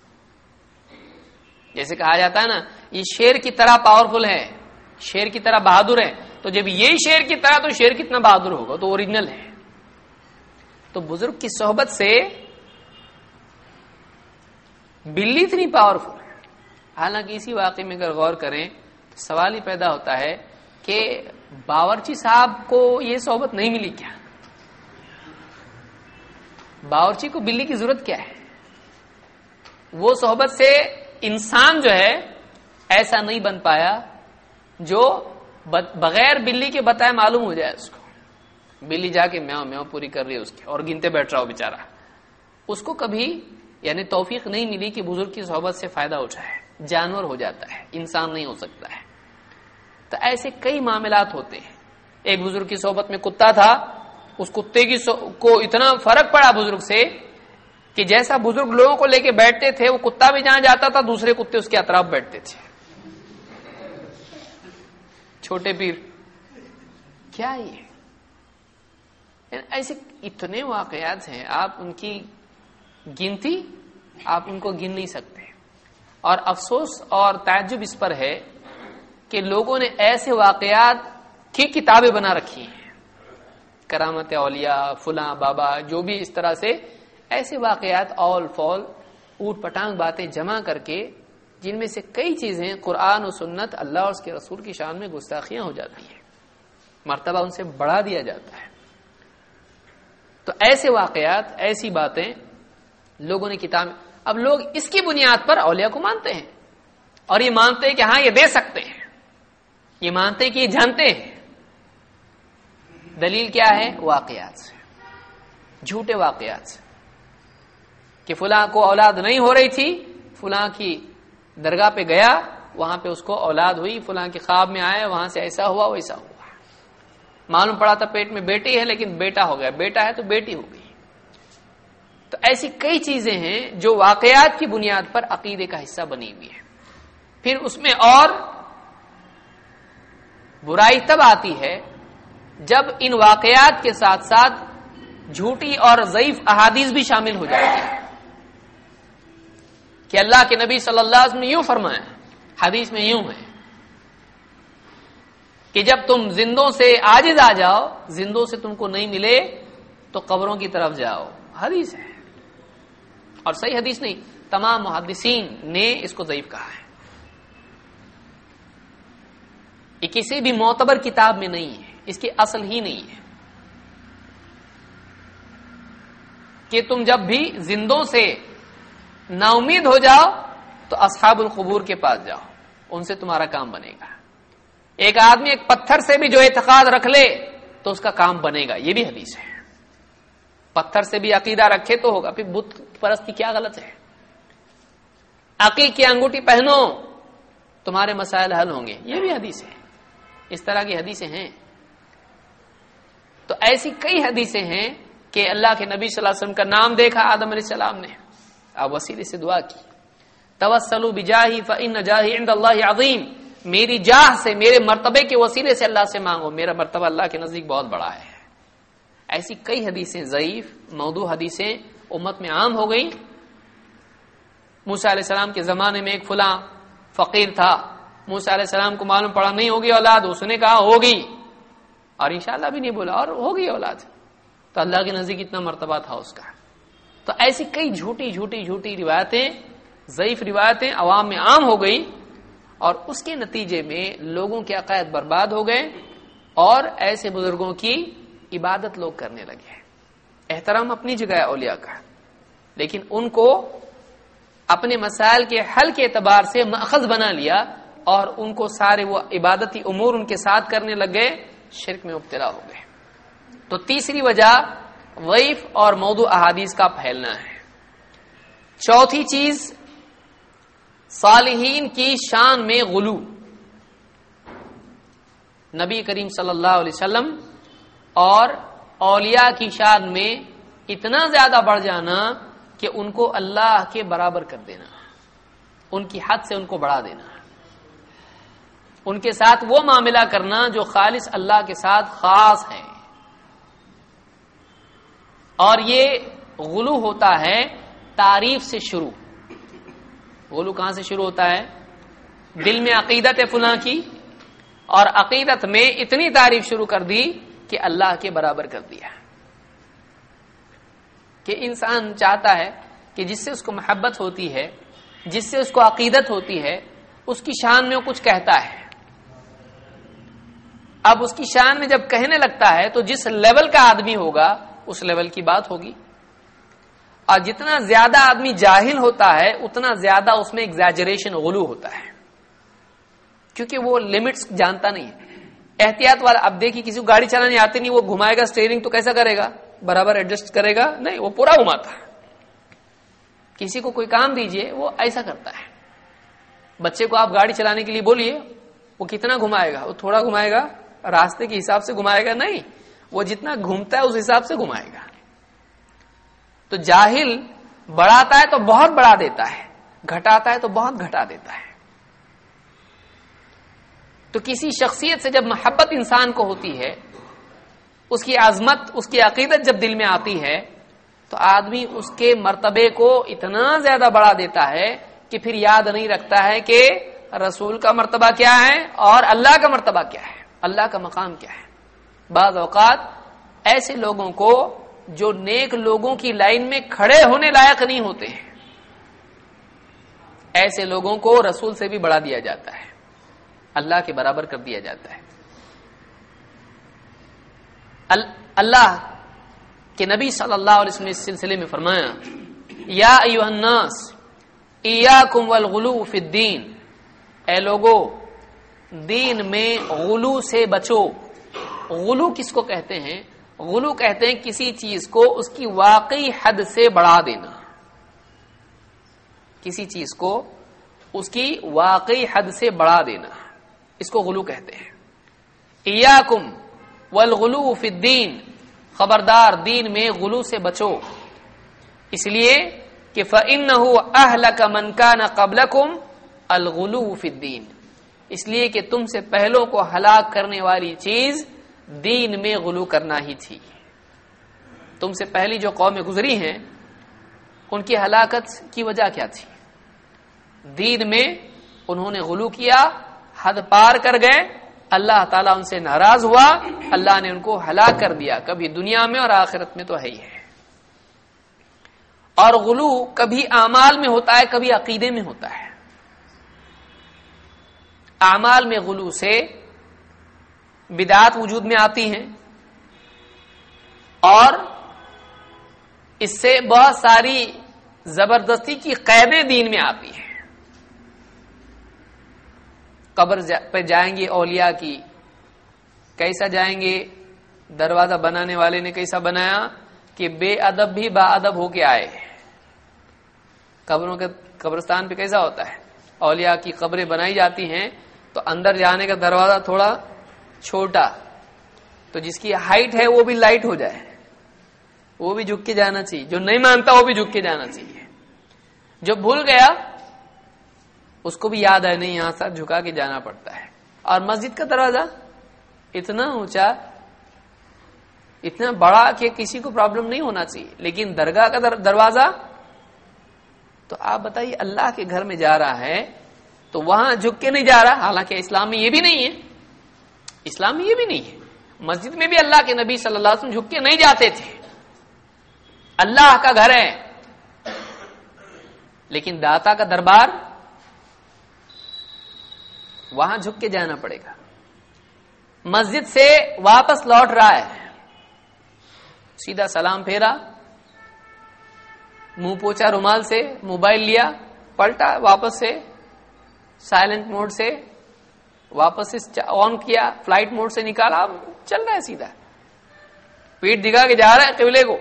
جیسے کہا جاتا ہے نا یہ شیر کی طرح پاورفل ہے، شیر کی طرح بہادر ہے، تو جب یہی شیر کی طرح تو شیر کتنا بہادر ہوگا، تو اوریجنل ہے. تو بزرگ کی صحبت سے بلی اتنی پاورفل ہے. حالانکہ اسی واقعے میں اگر غور کریں تو سوال ہی پیدا ہوتا ہے کہ باورچی صاحب کو یہ صحبت نہیں ملی کیا، باورچی کو بلی کی ضرورت کیا ہے. وہ صحبت سے انسان جو ہے ایسا نہیں بن پایا جو بغیر بلی کے بتائے معلوم ہو جائے اس کو. بلی جا کے میاں میاں پوری کر رہی ہے اس کی اور گنتے بیٹھ رہا ہو بیچارہ. اس کو کبھی یعنی توفیق نہیں ملی کہ بزرگ کی صحبت سے فائدہ اٹھائے. جانور ہو جاتا ہے، انسان نہیں ہو سکتا ہے. تو ایسے کئی معاملات ہوتے ہیں. ایک بزرگ کی صحبت میں کتا تھا، اس کتے کو اتنا فرق پڑا بزرگ سے کہ جیسا بزرگ لوگوں کو لے کے بیٹھتے تھے وہ کتا بھی جہاں جاتا تھا دوسرے کتے اس کے اطراف بیٹھتے تھے. چھوٹے پیر کیا یہ ایسے اتنے واقعات ہیں، آپ ان کی گنتی آپ ان کو گن نہیں سکتے. اور افسوس اور تعجب اس پر ہے کہ لوگوں نے ایسے واقعات کی کتابیں بنا رکھی ہیں، کرامت اولیاء فلاں بابا جو بھی اس طرح سے ایسے واقعات اول فول اوٹ پٹانگ باتیں جمع کر کے جن میں سے کئی چیزیں قرآن و سنت اللہ اور اس کے رسول کی شان میں گستاخیاں ہو جاتی ہیں، مرتبہ ان سے بڑھا دیا جاتا ہے. تو ایسے واقعات ایسی باتیں لوگوں نے کتاب. اب لوگ اس کی بنیاد پر اولیاء کو مانتے ہیں اور یہ مانتے ہیں کہ ہاں یہ دے سکتے ہیں، یہ مانتے ہیں کہ یہ جانتے ہیں. دلیل کیا ہے؟ واقعات سے، جھوٹے واقعات سے کہ فلاں کو اولاد نہیں ہو رہی تھی، فلاں کی درگاہ پہ گیا وہاں پہ اس کو اولاد ہوئی، فلاں کے خواب میں آیا وہاں سے ایسا ہوا ویسا ہوا. معلوم پڑا تھا پیٹ میں بیٹی ہے لیکن بیٹا ہو گیا، بیٹا ہے تو بیٹی ہو گئی. تو ایسی کئی چیزیں ہیں جو واقعات کی بنیاد پر عقیدے کا حصہ بنی ہوئی ہے. پھر اس میں اور برائی تب آتی ہے جب ان واقعات کے ساتھ ساتھ جھوٹی اور ضعیف احادیث بھی شامل ہو جاتی ہیں کہ اللہ کے نبی صلی اللہ علیہ وسلم نے یوں فرمایا، حدیث میں یوں ہے کہ جب تم زندوں سے عاجز آ جاؤ، زندوں سے تم کو نہیں ملے تو قبروں کی طرف جاؤ. حدیث ہے اور صحیح حدیث نہیں، تمام محدثین نے اس کو ضعیف کہا ہے. یہ کسی بھی معتبر کتاب میں نہیں ہے، اس کی اصل ہی نہیں ہے کہ تم جب بھی زندوں سے نا امید ہو جاؤ تو اصحاب القبور کے پاس جاؤ، ان سے تمہارا کام بنے گا. ایک آدمی ایک پتھر سے بھی جو اعتقاد رکھ لے تو اس کا کام بنے گا، یہ بھی حدیث ہے. پتھر سے بھی عقیدہ رکھے تو ہوگا. پھر بت پرستی کیا غلط ہے؟ عقیق کی انگوٹھی پہنو تمہارے مسائل حل ہوں گے، یہ بھی حدیث ہے. اس طرح کی حدیثیں ہیں. تو ایسی کئی حدیثیں ہیں کہ اللہ کے نبی صلی اللہ علیہ وسلم کا نام دیکھا آدم علیہ السلام نے، اب وسیلے سے دعا کی، توسلوا بجاہی فإن جاہی عند اللہ عظیم، میری جاہ سے میرے مرتبے کے وسیلے سے اللہ سے مانگو، میرا مرتبہ اللہ کے نزدیک بہت بڑا ہے. ایسی کئی حدیثیں ضعیف موضوع حدیثیں امت میں عام ہو گئی موسیٰ علیہ السلام کے زمانے میں ایک فلاں فقیر تھا، موسیٰ علیہ السلام کو معلوم پڑا نہیں ہوگی اولاد، اس نے کہا ہوگی، اور انشاءاللہ بھی نہیں بولا اور ہوگی اولاد، تو اللہ کے نزدیک اتنا مرتبہ تھا اس کا۔ تو ایسی کئی جھوٹی روایتیں، ضعیف روایتیں عوام میں عام ہو گئی، اور اس کے نتیجے میں لوگوں کے عقائد برباد ہو گئے، اور ایسے بزرگوں کی عبادت لوگ کرنے لگے۔ احترام اپنی جگہ ہے اولیاء کا، لیکن ان کو اپنے مسائل کے حل کے اعتبار سے مأخذ بنا لیا، اور ان کو سارے وہ عبادتی امور ان کے ساتھ کرنے لگ گئے، شرک میں مبتلا ہو گئے۔ تو تیسری وجہ ضعیف اور موضوع احادیث کا پھیلنا ہے۔ چوتھی چیز صالحین کی شان میں غلو، نبی کریم صلی اللہ علیہ وسلم اور اولیاء کی شان میں اتنا زیادہ بڑھ جانا کہ ان کو اللہ کے برابر کر دینا، ان کی حد سے ان کو بڑھا دینا، ان کے ساتھ وہ معاملہ کرنا جو خالص اللہ کے ساتھ خاص ہے۔ اور یہ غلو ہوتا ہے تعریف سے شروع۔ غلو کہاں سے شروع ہوتا ہے؟ دل میں عقیدت ہے فلاں کی، اور عقیدت میں اتنی تعریف شروع کر دی کہ اللہ کے برابر کر دیا، کہ انسان چاہتا ہے کہ جس سے اس کو محبت ہوتی ہے، جس سے اس کو عقیدت ہوتی ہے، اس کی شان میں وہ کچھ کہتا ہے۔ اب اس کی شان میں جب کہنے لگتا ہے تو جس لیول کا آدمی ہوگا اس لیول کی بات ہوگی، اور جتنا زیادہ آدمی جاہل ہوتا ہے اتنا زیادہ اس میں ایگزیجریشن، غلو ہوتا ہے، کیونکہ وہ لمٹس جانتا نہیں ہے۔ احتیاط والا، اب دیکھیے کسی کو گاڑی چلانے آتی نہیں، وہ گھمائے گا سٹیئرنگ تو کیسا کرے گا؟ برابر ایڈجسٹ کرے گا؟ نہیں، وہ پورا گھماتا ہے۔ کسی کو کوئی کام دیجئے وہ ایسا کرتا ہے۔ بچے کو آپ گاڑی چلانے کے لیے بولیے، وہ کتنا گھمائے گا؟ وہ تھوڑا گھمائے گا، راستے کے حساب سے گھمائے گا؟ نہیں، وہ جتنا گھومتا ہے اس حساب سے گھمائے گا۔ تو جاہل بڑھاتا ہے تو بہت بڑھا دیتا ہے، گھٹاتا ہے تو بہت گھٹا دیتا ہے۔ تو کسی شخصیت سے جب محبت انسان کو ہوتی ہے، اس کی عظمت، اس کی عقیدت جب دل میں آتی ہے، تو آدمی اس کے مرتبے کو اتنا زیادہ بڑھا دیتا ہے کہ پھر یاد نہیں رکھتا ہے کہ رسول کا مرتبہ کیا ہے اور اللہ کا مرتبہ کیا ہے، اللہ کا مقام کیا ہے۔ بعض اوقات ایسے لوگوں کو جو نیک لوگوں کی لائن میں کھڑے ہونے لائق نہیں ہوتے ہیں، ایسے لوگوں کو رسول سے بھی بڑھا دیا جاتا ہے، اللہ کے برابر کر دیا جاتا ہے۔ اللہ کے نبی صلی اللہ علیہ وسلم اس سلسلے میں فرمایا، یا ایھا الناس ایاکم والغلو فی الدین، اے لوگو دین میں غلو سے بچو۔ غلو کس کو کہتے ہیں؟ غلو کہتے ہیں کسی چیز کو اس کی واقعی حد سے بڑھا دینا، کسی چیز کو اس کی واقعی حد سے بڑھا دینا، اس کو غلو کہتے ہیں۔ ایاکم والغلو فی الدین، خبردار دین میں غلو سے بچو، اس لیے کہ فإنہ اہلک من کان قبلکم الغلو فی الدین، اس لیے کہ تم سے پہلوں کو ہلاک کرنے والی چیز دین میں غلو کرنا ہی تھی۔ تم سے پہلی جو قومیں گزری ہیں ان کی ہلاکت کی وجہ کیا تھی؟ دین میں انہوں نے غلو کیا، حد پار کر گئے، اللہ تعالیٰ ان سے ناراض ہوا، اللہ نے ان کو ہلاک کر دیا، کبھی دنیا میں اور آخرت میں تو ہے ہی ہے۔ اور غلو کبھی اعمال میں ہوتا ہے، کبھی عقیدے میں ہوتا ہے۔ اعمال میں غلو سے بدعات وجود میں آتی ہیں، اور اس سے بہت ساری زبردستی کی قیدیں دین میں آتی ہیں۔ قبر پہ جائیں گے اولیاء کی، کیسا جائیں گے؟ دروازہ بنانے والے نے کیسا بنایا کہ بے ادب بھی با ادب ہو کے آئے۔ قبروں کے قبرستان پہ کیسا ہوتا ہے؟ اولیاء کی قبریں بنائی جاتی ہیں تو اندر جانے کا دروازہ تھوڑا چھوٹا، تو جس کی ہائٹ ہے وہ بھی لائٹ ہو جائے، وہ بھی جھک کے جانا چاہیے، جو نہیں مانتا وہ بھی جھک کے جانا چاہیے۔ جو بھول گیا اس کو بھی یاد ہے نہیں، یہاں سر جھکا کے جانا پڑتا ہے۔ اور مسجد کا دروازہ اتنا اونچا، اتنا بڑا کہ کسی کو پرابلم نہیں ہونا چاہیے، لیکن درگاہ کا دروازہ تو آپ بتائیے اللہ کے گھر میں جا رہا ہے تو وہاں جھک کے نہیں جا رہا، حالانکہ اسلام میں یہ بھی نہیں ہے، اسلام میں یہ بھی نہیں ہے. مسجد میں بھی اللہ کے نبی صلی اللہ علیہ وسلم جھک کے نہیں جاتے تھے، اللہ کا گھر ہے. لیکن داتا کا دربار، وہاں جھک کے جانا پڑے گا. مسجد سے واپس لوٹ رہا ہے، سیدھا سلام پھیرا، منہ پوچھا رومال سے، موبائل لیا، پلٹا، واپس سے سائلنٹ موڈ سے واپس سے آن کیا، فلائٹ موڈ سے نکالا، چل رہا ہے سیدھا، پیٹ دکھا کے جا رہا ہے قبلے کو.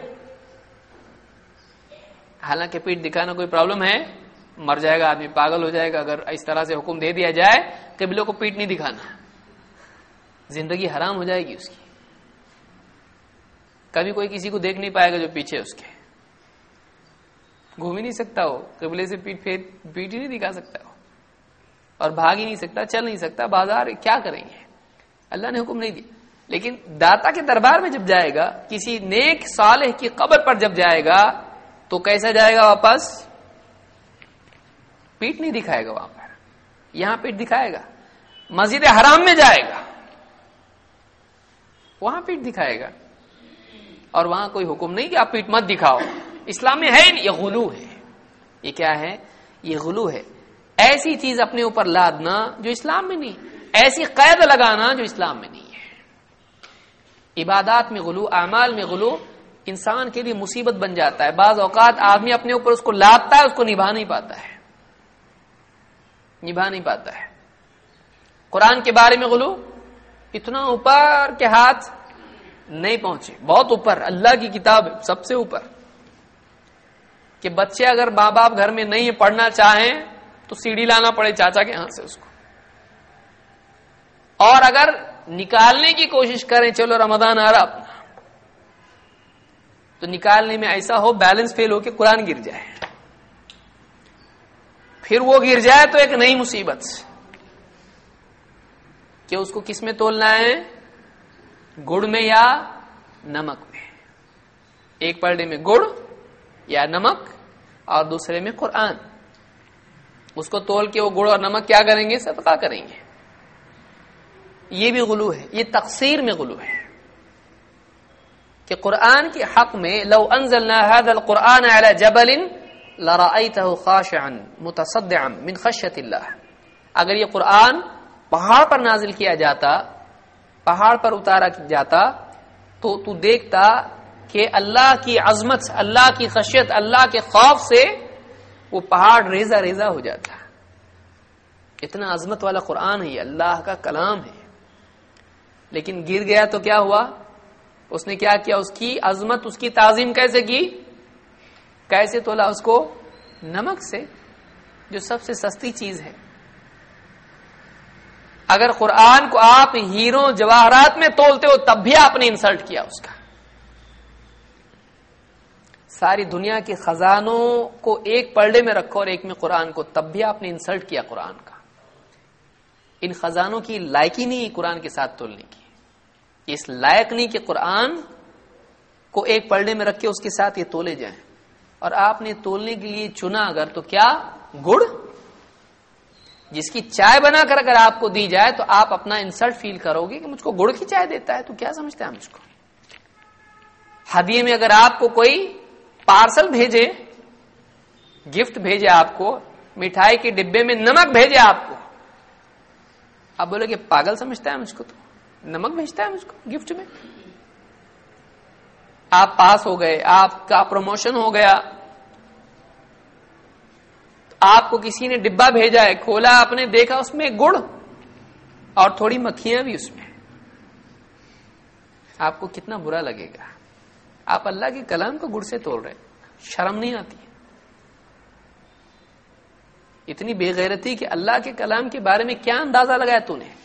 حالانکہ پیٹ دکھانا کوئی پرابلم ہے؟ مر جائے گا آدمی، پاگل ہو جائے گا اگر اس طرح سے حکم دے دیا جائے قبلے کو پیٹ نہیں دکھانا، زندگی حرام ہو جائے گی اس کی. کبھی کوئی کسی کو دیکھ نہیں پائے گا جو پیچھے اس کے، گھوم ہی نہیں سکتا ہو قبلے سے، پیٹ ہی نہیں دکھا سکتا ہو، اور بھاگ ہی نہیں سکتا، چل نہیں سکتا، بازار کیا کریں گے؟ اللہ نے حکم نہیں دیا. لیکن داتا کے دربار میں جب جائے گا، کسی نیک صالح کی قبر پر جب جائے گا تو کیسا جائے گا واپس؟ پیٹ نہیں دکھائے گا وہاں پر، یہاں پیٹ دکھائے گا. مسجد حرام میں جائے گا، وہاں پیٹ دکھائے گا، اور وہاں کوئی حکم نہیں کہ آپ پیٹ مت دکھاؤ. اسلام میں ہے نہیں، یہ غلو ہے. یہ کیا ہے؟ یہ غلو ہے. ایسی چیز اپنے اوپر لادنا جو اسلام میں نہیں، ایسی قید لگانا جو اسلام میں نہیں ہے. عبادات میں غلو، اعمال میں غلو انسان کے لیے مصیبت بن جاتا ہے. بعض اوقات آدمی اپنے اوپر اس کو لادتا ہے، اس کو نبھا نہیں پاتا ہے، نبھا نہیں پاتا ہے. قرآن کے بارے میں غلو، اتنا اوپر کے ہاتھ نہیں پہنچے، بہت اوپر، اللہ کی کتاب سب سے اوپر، کہ بچے اگر ماں باپ گھر میں نہیں پڑھنا چاہیں تو سیڑھی لانا پڑے چاچا کے ہاتھ سے اس کو، اور اگر نکالنے کی کوشش کریں، چلو رمضان آ رہا اپنا، تو نکالنے میں ایسا ہو بیلنس فیل ہو کے قرآن گر جائے، پھر وہ گر جائے تو ایک نئی مصیبت کہ اس کو کس میں تولنا ہے؟ گڑ میں یا نمک میں. ایک پلڑے میں گڑ یا نمک اور دوسرے میں قرآن. اس کو تول کے وہ گڑ اور نمک کیا کریں گے؟ صدقہ کریں گے. یہ بھی غلو ہے، یہ تقصیر میں غلو ہے کہ قرآن کے حق میں لو انزلنا هذا القرآن على جبل لرأيته خاشعا متصدعا من خشية الله. اگر یہ قرآن پہاڑ پر نازل کیا جاتا، پہاڑ پر اتارا جاتا، تو دیکھتا کہ اللہ کی عظمت، اللہ کی خشیت، اللہ کے خوف سے وہ پہاڑ ریزہ ریزہ ہو جاتا. اتنا عظمت والا قرآن ہے، یہ اللہ کا کلام ہے. لیکن گر گیا تو کیا ہوا؟ اس نے کیا کیا؟ اس کی عظمت، اس کی تعظیم کیسے کی؟ کیسے تولا اس کو؟ نمک سے، جو سب سے سستی چیز ہے. اگر قرآن کو آپ ہیروں جواہرات میں تولتے ہو تب بھی آپ نے انسلٹ کیا اس کا. ساری دنیا کے خزانوں کو ایک پلڑے میں رکھو اور ایک میں قرآن کو، تب بھی آپ نے انسلٹ کیا قرآن کا. ان خزانوں کی لائقی نہیں قرآن کے ساتھ تولنے کی، اس لائق نہیں کہ قرآن کو ایک پلڑے میں رکھ کے اس کے ساتھ یہ تولے جائیں. اور آپ نے تولنے کے لیے چنا اگر تو کیا؟ گڑ، جس کی چائے بنا کر اگر آپ کو دی جائے تو آپ اپنا انسلٹ فیل کرو گے کہ مجھ کو گڑ کی چائے دیتا ہے، تو کیا سمجھتا ہے مجھ کو؟ ہدیے میں اگر آپ کو کوئی پارسل بھیجے، گفٹ بھیجے، آپ کو مٹھائی کے ڈبے میں نمک بھیجے آپ کو، آپ بولے کہ پاگل سمجھتا ہے مجھ کو، تو نمک بھیجتا ہے مجھ کو گفٹ میں. آپ پاس ہو گئے، آپ کا پروموشن ہو گیا، آپ کو کسی نے ڈبہ بھیجا ہے، کھولا آپ نے دیکھا اس میں گڑ اور تھوڑی مکھیاں بھی اس میں، آپ کو کتنا برا لگے گا؟ آپ اللہ کے کلام کو گڑ سے تول رہے، شرم نہیں آتی؟ اتنی بے غیرتی کہ اللہ کے کلام کے بارے میں کیا اندازہ لگایا تو نے؟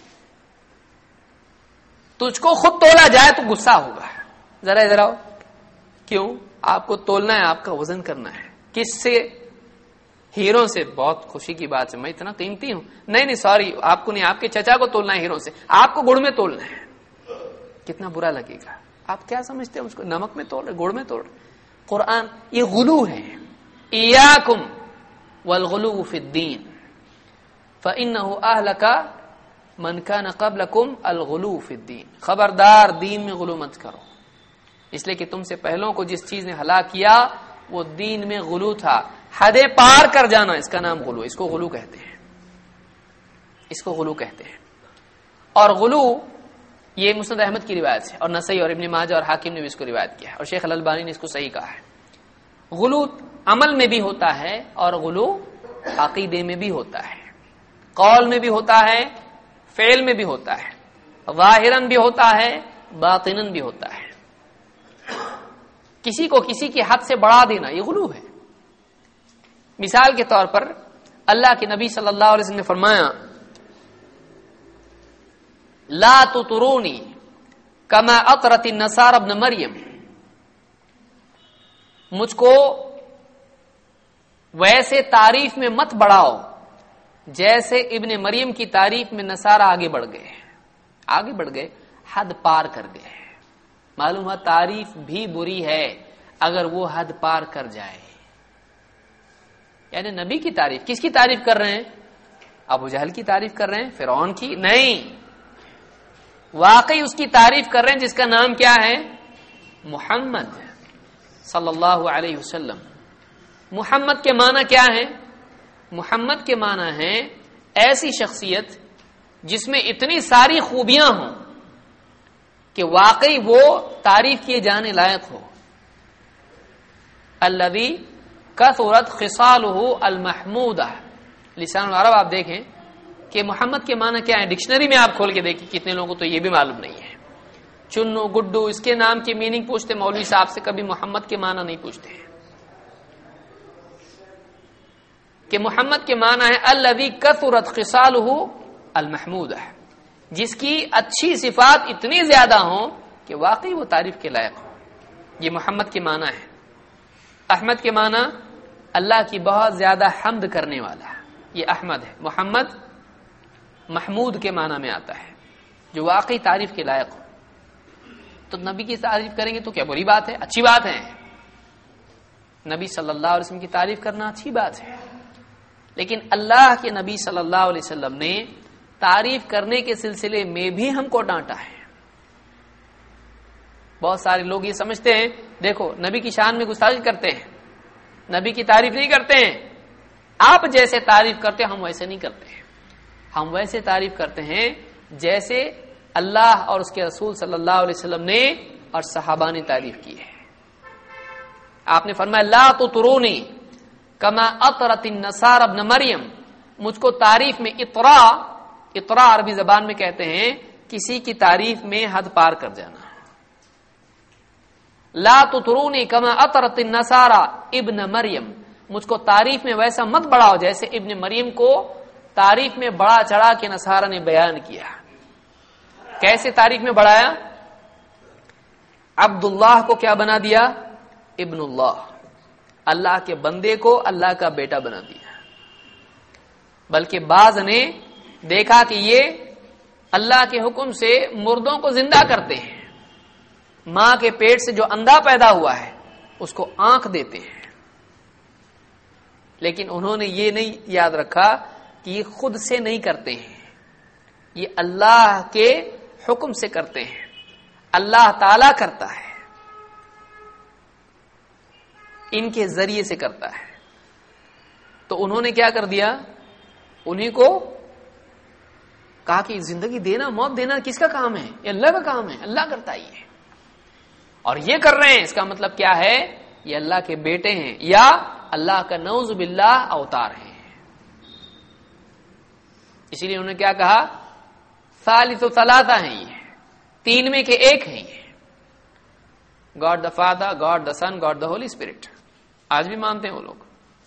تجھ کو خود تولا جائے تو غصہ ہوگا. ذرا ادھر آؤ. کیوں؟ آپ کو تولنا ہے، آپ کا وزن کرنا ہے. کس سے؟ ہیروں سے. بہت خوشی کی بات ہے، میں اتنا قیمتی ہوں. نہیں سوری، آپ کو نہیں، آپ کے چچا کو تولنا ہے ہیروں سے، آپ کو گڑ میں تولنا ہے. کتنا برا لگے گا. آپ کیا سمجھتے ہیں اس کو؟ نمک میں تول رہے، گڑ میں تول رہے. قرآن یہ غلو ہے. ایاکم والغلو فی الدین فإنہ اہلک من کان قبلکم الغلو فی الدین، خبردار دین میں غلو مت کرو، اس لیے کہ تم سے پہلوں کو جس چیز نے ہلاک کیا وہ دین میں غلو تھا، حدیں پار کر جانا، اس کا نام غلو، اس کو غلو کہتے ہیں، اس کو غلو کہتے ہیں۔ اور غلو یہ مسند احمد کی روایت ہے، اور نسائی اور ابن ماجہ اور حاکم نے بھی اس کو روایت کیا ہے، اور شیخ الالبانی نے اس کو صحیح کہا ہے۔ غلو عمل میں بھی ہوتا ہے اور غلو عقیدے میں بھی ہوتا ہے، قول میں بھی ہوتا ہے، فعل میں بھی ہوتا ہے، ظاہراً بھی ہوتا ہے، باطناً بھی ہوتا ہے۔ کسی کو کسی کی حد سے بڑھا دینا یہ غلو ہے۔ مثال کے طور پر اللہ کے نبی صلی اللہ علیہ وسلم نے فرمایا لا تطرونی کما اطرت النصارى ابن مریم، مجھ کو ویسے تعریف میں مت بڑھاؤ جیسے ابن مریم کی تعریف میں نصارہ آگے بڑھ گئے، حد پار کر گئے۔ معلوم ہے تعریف بھی بری ہے اگر وہ حد پار کر جائے۔ یعنی نبی کی تعریف، کس کی تعریف کر رہے ہیں؟ ابو جہل کی تعریف کر رہے ہیں؟ فرعون کی؟ نہیں، واقعی اس کی تعریف کر رہے ہیں جس کا نام کیا ہے؟ محمد صلی اللہ علیہ وسلم۔ محمد کے معنی کیا ہے؟ محمد کے معنی ہے ایسی شخصیت جس میں اتنی ساری خوبیاں ہوں کہ واقعی وہ تعریف کیے جانے لائق ہو۔ الذی کثرت خصالہ المحمودہ، لسان العرب آپ دیکھیں کہ محمد کے معنی کیا ہے، ڈکشنری میں آپ کھول کے دیکھیں، کتنے لوگوں کو تو یہ بھی معلوم نہیں ہے۔ چنو گڈو اس کے نام کی میننگ پوچھتے مولوی صاحب سے، کبھی محمد کے معنی نہیں پوچھتے ہیں کہ محمد کے معنی ہے الذی کثرت خصالہ المحمودہ، جس کی اچھی صفات اتنی زیادہ ہوں کہ واقعی وہ تعریف کے لائق ہو۔ یہ محمد کے معنی ہے۔ احمد کے معنی اللہ کی بہت زیادہ حمد کرنے والا، یہ احمد ہے۔ محمد محمود کے معنی میں آتا ہے، جو واقعی تعریف کے لائق ہو۔ تو نبی کی تعریف کریں گے تو کیا بری بات ہے؟ اچھی بات ہے۔ نبی صلی اللہ علیہ وسلم کی تعریف کرنا اچھی بات ہے، لیکن اللہ کے نبی صلی اللہ علیہ وسلم نے تعریف کرنے کے سلسلے میں بھی ہم کو ڈانٹا ہے۔ بہت سارے لوگ یہ سمجھتے ہیں دیکھو نبی کی شان میں گستاخی کرتے ہیں، نبی کی تعریف نہیں کرتے ہیں، آپ جیسے تعریف کرتے ہم ویسے نہیں کرتے ہیں، ہم ویسے تعریف کرتے ہیں جیسے اللہ اور اس کے رسول صلی اللہ علیہ وسلم نے اور صحابہ نے تعریف کی ہے۔ آپ نے فرمایا لا تطرونی کما اطرت النصارى ابن مریم، مجھ کو تعریف میں اطراء عربی زبان میں کہتے ہیں کسی کی تعریف میں حد پار کر جانا۔ لا تطرونی کما اطرت النصارى ابن مریم، مجھ کو تعریف میں ویسا مت بڑھاؤ جیسے ابن مریم کو تعریف میں بڑا چڑھا کے نصارہ نے بیان کیا۔ کیسے تعریف میں بڑھایا؟ عبداللہ کو کیا بنا دیا؟ ابن اللہ، اللہ کے بندے کو اللہ کا بیٹا بنا دیا۔ بلکہ بعض نے دیکھا کہ یہ اللہ کے حکم سے مردوں کو زندہ کرتے ہیں، ماں کے پیٹ سے جو اندھا پیدا ہوا ہے اس کو آنکھ دیتے ہیں، لیکن انہوں نے یہ نہیں یاد رکھا کہ یہ خود سے نہیں کرتے ہیں، یہ اللہ کے حکم سے کرتے ہیں، اللہ تعالی کرتا ہے، ان کے ذریعے سے کرتا ہے۔ تو انہوں نے کیا کر دیا؟ انہیں کو کہا کہ زندگی دینا موت دینا کس کا کام ہے؟ یہ اللہ کا کام ہے، اللہ کرتا ہی ہے، اور یہ کر رہے ہیں، اس کا مطلب کیا ہے؟ یہ اللہ کے بیٹے ہیں یا اللہ کا نعوذ باللہ اوتار ہیں۔ اسی لیے انہوں نے کیا کہا؟ ثالث ثلاثہ ہیں، یہ تین میں کے ایک ہیں، یہ God the Father, God the Son, God the Holy Spirit. آج بھی مانتے ہیں وہ لوگ،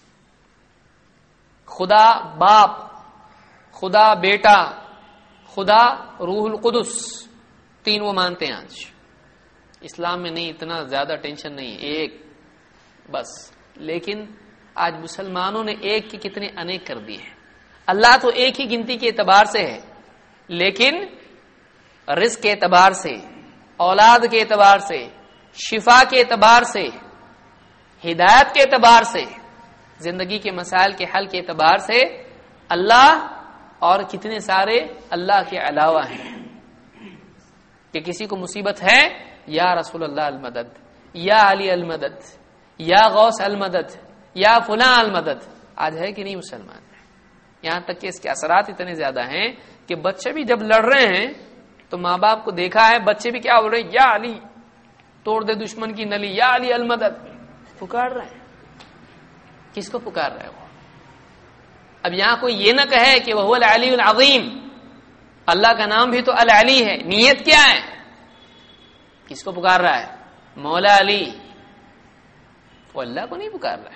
خدا باپ، خدا بیٹا، خدا روح القدس، تین وہ مانتے ہیں آج۔ اسلام میں نہیں، اتنا زیادہ ٹینشن نہیں، ایک بس۔ لیکن آج مسلمانوں نے ایک کی کتنے انیک کر دیے ہیں۔ اللہ تو ایک ہی گنتی کے اعتبار سے ہے، لیکن رزق کے اعتبار سے، اولاد کے اعتبار سے، شفا کے اعتبار سے، ہدایت کے اعتبار سے زندگی کے مسائل کے حل کے اعتبار سے اللہ اور کتنے سارے اللہ کے علاوہ ہیں کہ کسی کو مصیبت ہے یا رسول اللہ المدد، یا علی المدد، یا غوث المدد، یا فلاں المدد. آج ہے کہ نہیں مسلمان؟ یہاں تک کہ اس کے اثرات اتنے زیادہ ہیں کہ بچے بھی جب لڑ رہے ہیں تو ماں باپ کو دیکھا ہے بچے بھی کیا بول رہے ہیں، یا علی توڑ دے دشمن کی نلی، یا علی المدد، پکار رہے ہیں. کس کو پکار رہے وہ؟ اب یہاں کوئی یہ نہ کہے کہ وہ العلی العظیم، اللہ کا نام بھی تو العلی ہے، نیت کیا ہے؟ کس کو پکار رہا ہے؟ مولا علی. وہ اللہ کو نہیں پکار رہا ہے.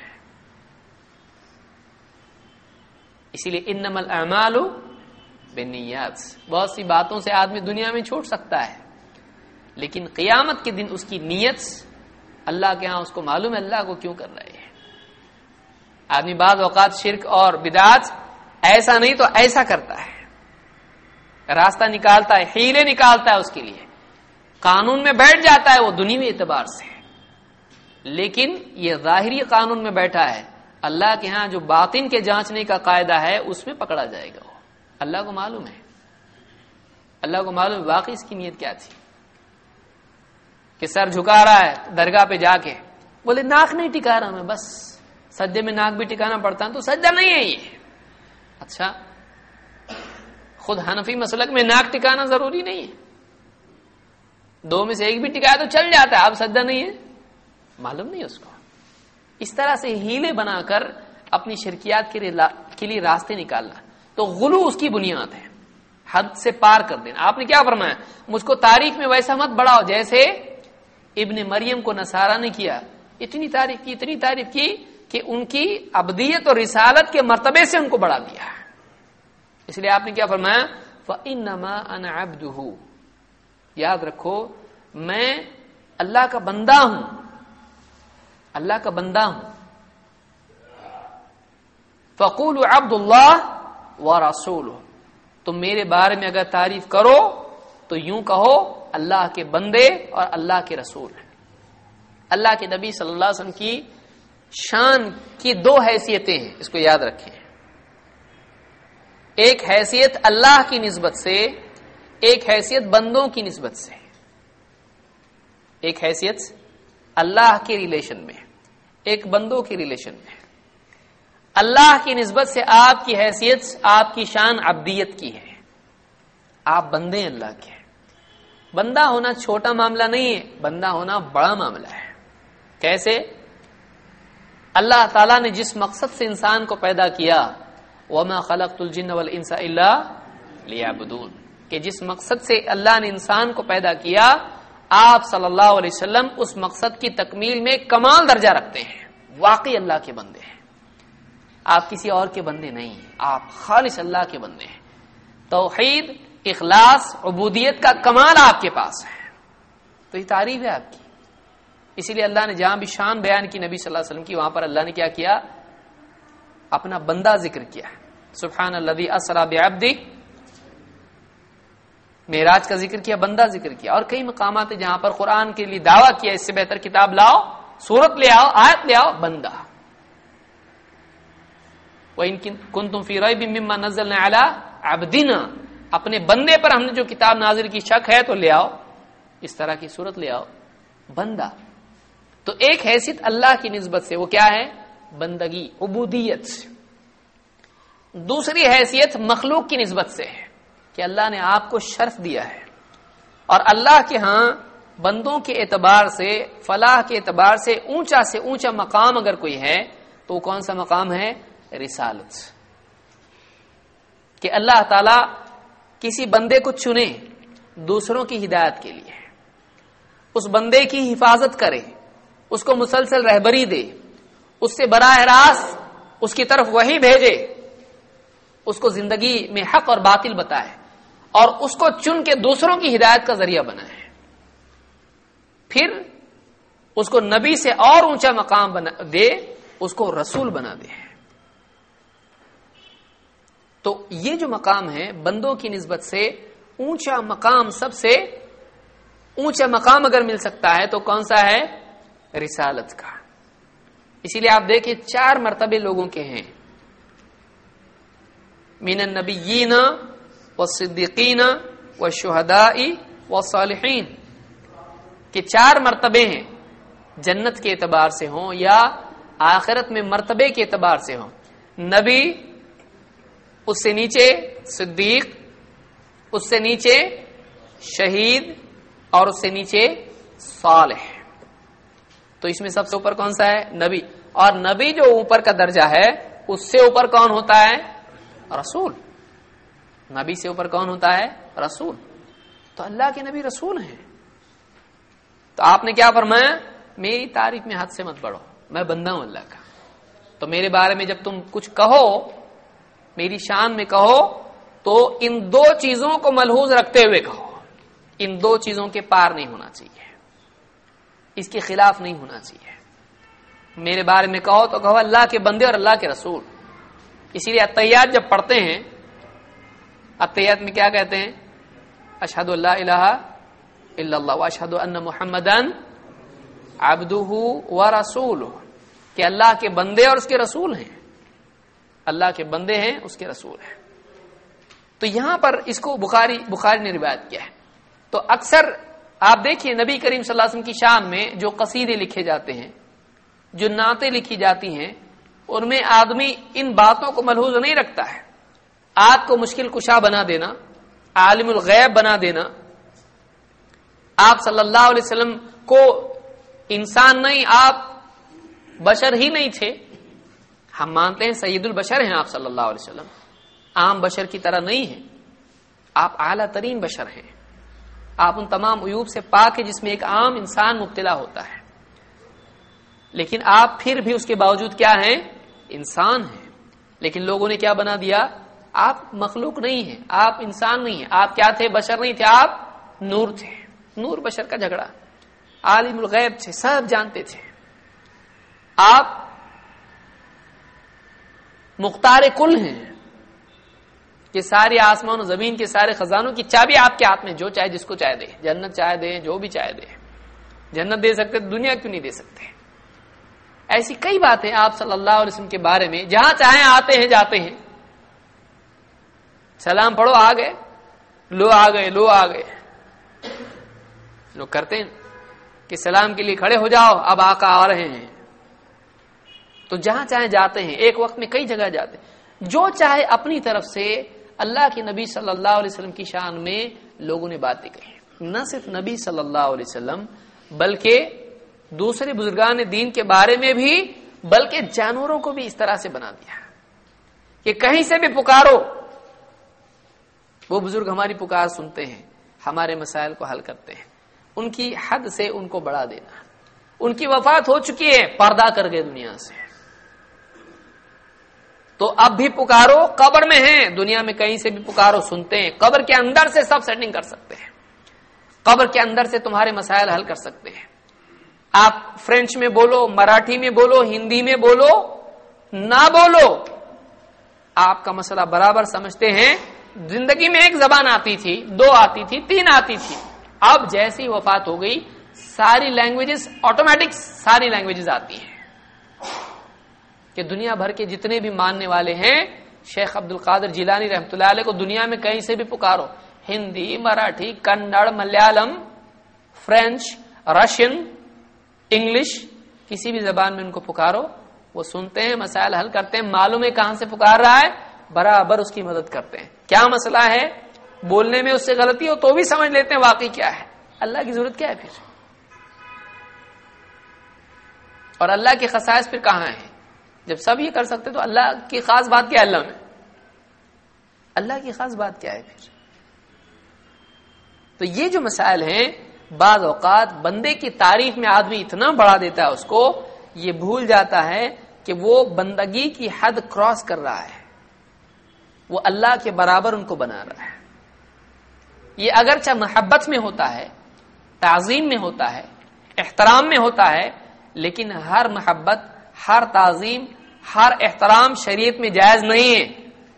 اسی لیے انما الاعمال بالنیات. بہت سی باتوں سے آدمی دنیا میں چھوٹ سکتا ہے، لیکن قیامت کے دن اس کی نیت اللہ کے ہاں اس کو معلوم ہے اللہ کو کیوں کر رہے ہیں. آدمی بعض اوقات شرک اور بدعات ایسا نہیں تو ایسا کرتا ہے، راستہ نکالتا ہے، حیلے نکالتا ہے، اس کے لیے قانون میں بیٹھ جاتا ہے وہ دنیوی اعتبار سے، لیکن یہ ظاہری قانون میں بیٹھا ہے. اللہ کے ہاں جو باطن کے جانچنے کا قاعدہ ہے اس میں پکڑا جائے گا. وہ اللہ کو معلوم ہے، اللہ کو معلوم ہے واقعی اس کی نیت کیا تھی. کہ سر جھکا رہا ہے درگاہ پہ جا کے، بولے ناک نہیں ٹکا رہا میں، بس سجدے میں ناک بھی ٹکانا پڑتا ہے تو سجدہ نہیں ہے یہ. اچھا، خود حنفی مسلک میں ناک ٹکانا ضروری نہیں ہے، دو میں سے ایک بھی ٹکایا تو چل جاتا ہے، اب سجدہ نہیں ہے، معلوم نہیں اس کو. اس طرح سے ہیلے بنا کر اپنی شرکیات کے لیے راستے نکالنا تو غلو اس کی بنیاد ہے، حد سے پار کر دینا. آپ نے کیا فرمایا؟ مجھ کو تاریخ میں ویسا مت بڑھاؤ جیسے ابن مریم کو نصارہ نے کیا. اتنی تعریف کی کہ ان کی عبدیت اور رسالت کے مرتبے سے ان کو بڑھا دیا. اس لیے آپ نے کیا فرمایا؟ فَإِنَّمَا أَنَا عَبْدُهُ. یاد رکھو میں اللہ کا بندہ ہوں، اللہ کا بندہ ہوں. فَقُولُوا عَبْدُ اللَّهِ وَرَسُولُهُ. تم میرے بارے میں اگر تعریف کرو تو یوں کہو اللہ کے بندے اور اللہ کے رسول. اللہ کے نبی صلی اللہ علیہ وسلم کی شان کی دو حیثیتیں ہیں، اس کو یاد رکھیں. ایک حیثیت اللہ کی نسبت سے، ایک حیثیت بندوں کی نسبت سے. ایک حیثیت اللہ کے ریلیشن میں، ایک بندوں کے ریلیشن میں. اللہ کی نسبت سے آپ کی حیثیت، آپ کی شان عبدیت کی ہے، آپ بندے ہیں اللہ کے. بندہ ہونا چھوٹا معاملہ نہیں ہے، بندہ ہونا بڑا معاملہ ہے. کیسے؟ اللہ تعالیٰ نے جس مقصد سے انسان کو پیدا کیا، وَمَا خَلَقْتُ الْجِنَّ وَالْإِنسَ إِلَّا لِيَعْبُدُونَ، کہ جس مقصد سے اللہ نے انسان کو پیدا کیا، آپ صلی اللہ علیہ وسلم اس مقصد کی تکمیل میں کمال درجہ رکھتے ہیں. واقعی اللہ کے بندے ہیں، آپ کسی اور کے بندے نہیں ہیں، آپ خالص اللہ کے بندے ہیں. توحید، اخلاص، عبودیت کا کمال آپ کے پاس ہے. تو یہ تعریف ہے آپ کی. اسی لیے اللہ نے جہاں بھی شان بیان کی نبی صلی اللہ علیہ وسلم کی، وہاں پر اللہ نے کیا کیا؟ اپنا بندہ ذکر کیا. سبحان الذی اسری بعبدہ، معراج کا ذکر کیا، بندہ ذکر کیا. اور کئی مقامات ہیں جہاں پر قرآن کے لیے دعویٰ کیا اس سے بہتر کتاب لاؤ، سورت لے آؤ، آیت لے آؤ، بندہ. وَإِن كُنتُمْ فِي رَيْبٍ مِّمَّا نَزَّلْنَا عَلَىٰ عَبْدِنَا، اپنے بندے پر ہم نے جو کتاب نازل کی شک ہے تو لے آؤ، اس طرح کی صورت لے آؤ. بندہ تو ایک حیثیت اللہ کی نسبت سے، وہ کیا ہے؟ بندگی، عبودیت. دوسری حیثیت مخلوق کی نسبت سے ہے کہ اللہ نے آپ کو شرف دیا ہے، اور اللہ کے ہاں بندوں کے اعتبار سے، فلاح کے اعتبار سے اونچا مقام اگر کوئی ہے تو وہ کون سا مقام ہے؟ رسالت. کہ اللہ تعالی کسی بندے کو چنے دوسروں کی ہدایت کے لیے، اس بندے کی حفاظت کرے، اس کو مسلسل رہبری دے، اس سے براہ راست اس کی طرف وحی بھیجے، اس کو زندگی میں حق اور باطل بتائے، اور اس کو چن کے دوسروں کی ہدایت کا ذریعہ بنائے. پھر اس کو نبی سے اور اونچا مقام دے، اس کو رسول بنا دے. تو یہ جو مقام ہے بندوں کی نسبت سے اونچا مقام، سب سے اونچا مقام اگر مل سکتا ہے تو کون سا ہے؟ رسالت کا. اسی لیے آپ دیکھیں 4 مرتبے لوگوں کے ہیں، من النبیین والصدیقین والشہداء والصالحین، کہ 4 مرتبے ہیں، جنت کے اعتبار سے ہوں یا آخرت میں مرتبے کے اعتبار سے ہوں۔ نبی، اس سے نیچے صدیق، اس سے نیچے شہید، اور اس سے نیچے صالح۔ تو اس میں سب سے اوپر کون سا ہے؟ نبی۔ اور نبی جو اوپر کا درجہ ہے، اس سے اوپر کون ہوتا ہے؟ رسول۔ نبی سے اوپر کون ہوتا ہے؟ رسول۔ تو اللہ کے نبی رسول ہیں۔ تو آپ نے کیا فرمایا؟ میری تعریف میں حد سے مت بڑھو، میں بندہ ہوں اللہ کا، تو میرے بارے میں جب تم کچھ کہو، میری شان میں کہو، تو ان 2 چیزوں کو ملحوظ رکھتے ہوئے کہو۔ ان 2 چیزوں کے پار نہیں ہونا چاہیے، اس کے خلاف نہیں ہونا چاہیے۔ میرے بارے میں کہو تو کہو اللہ کے بندے اور اللہ کے رسول۔ اسی لیے التحیات جب پڑھتے ہیں، التحیات میں کیا کہتے ہیں؟ اشہد ان لا الہ الا اللہ واشہد ان محمدن عبدہ ورسولہ، کہ اللہ کے بندے اور اس کے رسول ہیں، اللہ کے بندے ہیں، اس کے رسول ہیں۔ تو یہاں پر اس کو بخاری نے روایت کیا ہے۔ تو اکثر آپ دیکھیے نبی کریم صلی اللہ علیہ وسلم کی شان میں جو قصیدے لکھے جاتے ہیں، جو نعتیں لکھی جاتی ہیں، ان میں آدمی ان باتوں کو ملحوظ نہیں رکھتا ہے۔ آپ کو مشکل کشا بنا دینا، عالم الغیب بنا دینا، آپ صلی اللہ علیہ وسلم کو انسان نہیں، آپ بشر ہی نہیں تھے۔ ہم مانتے ہیں سید البشر ہیں آپ صلی اللہ علیہ وسلم، عام بشر کی طرح نہیں ہیں، آپ اعلیٰ ترین بشر ہیں، آپ ان تمام عیوب سے پاک ہیں جس میں ایک عام انسان مبتلا ہوتا ہے، لیکن آپ پھر بھی اس کے باوجود کیا ہیں؟ انسان ہیں۔ لیکن لوگوں نے کیا بنا دیا؟ آپ مخلوق نہیں ہیں، آپ انسان نہیں ہیں، آپ کیا تھے؟ بشر نہیں تھے، آپ نور تھے۔ نور بشر کا جھگڑا، عالم الغیب تھے، سب جانتے تھے۔ آپ مختار کل ہیں کہ سارے آسمان و زمین کے سارے خزانوں کی چابی آپ کے ہاتھ میں، جو چاہے جس کو چاہے دے، جنت چاہے دے، جو بھی چاہے دے۔ جنت دے سکتے تو دنیا کیوں نہیں دے سکتے؟ ایسی کئی باتیں آپ صلی اللہ علیہ وسلم کے بارے میں، جہاں چاہیں آتے ہیں جاتے ہیں، سلام پڑھو آ گئے، لو آ گئے، لو آ گئے۔ لوگ کرتے ہیں کہ سلام کے لیے کھڑے ہو جاؤ، اب آقا آ رہے ہیں، تو جہاں چاہیں جاتے ہیں، ایک وقت میں کئی جگہ جاتے ہیں۔ جو چاہے اپنی طرف سے اللہ کے نبی صلی اللہ علیہ وسلم کی شان میں لوگوں نے باتیں کہی، نہ صرف نبی صلی اللہ علیہ وسلم بلکہ دوسرے بزرگان دین کے بارے میں بھی، بلکہ جانوروں کو بھی اس طرح سے بنا دیا کہ کہیں سے بھی پکارو، وہ بزرگ ہماری پکار سنتے ہیں، ہمارے مسائل کو حل کرتے ہیں۔ ان کی حد سے ان کو بڑھا دینا، ان کی وفات ہو چکی ہے، پردہ کر گئے دنیا سے، تو اب بھی پکارو، قبر میں ہیں، دنیا میں کہیں سے بھی پکارو، سنتے ہیں، قبر کے اندر سے سب سیٹنگ کر سکتے ہیں، قبر کے اندر سے تمہارے مسائل حل کر سکتے ہیں۔ آپ فرینچ میں بولو، مراٹھی میں بولو، ہندی میں بولو، نہ بولو، آپ کا مسئلہ برابر سمجھتے ہیں۔ زندگی میں ایک زبان آتی تھی، 2 آتی تھی، 3 آتی تھی، اب جیسی وفات ہو گئی ساری لینگویجز آٹومیٹک، ساری لینگویجز آتی ہیں کہ دنیا بھر کے جتنے بھی ماننے والے ہیں، شیخ عبد القادر جیلانی رحمۃ اللہ علیہ کو دنیا میں کہیں سے بھی پکارو، Hindi, Marathi, Kannada, Malayalam, French, Russian, English, کسی بھی زبان میں ان کو پکارو، وہ سنتے ہیں، مسائل حل کرتے ہیں، معلوم ہے کہاں سے پکار رہا ہے، برابر اس کی مدد کرتے ہیں۔ کیا مسئلہ ہے؟ بولنے میں اس سے غلطی ہو تو بھی سمجھ لیتے ہیں واقعی کیا ہے، اللہ کی ضرورت کیا ہے پھر؟ اور اللہ کے خصائص پھر کہاں ہیں؟ جب سب یہ کر سکتے تو اللہ کی خاص بات کیا ہے؟ اللہ میں اللہ کی خاص بات کیا ہے پھر؟ تو یہ جو مسائل ہیں، بعض اوقات بندے کی تعریف میں آدمی اتنا بڑھا دیتا ہے اس کو، یہ بھول جاتا ہے کہ وہ بندگی کی حد کراس کر رہا ہے، وہ اللہ کے برابر ان کو بنا رہا ہے۔ یہ اگرچہ محبت میں ہوتا ہے، تعظیم میں ہوتا ہے، احترام میں ہوتا ہے، لیکن ہر محبت، ہر تعظیم، ہر احترام شریعت میں جائز نہیں ہے،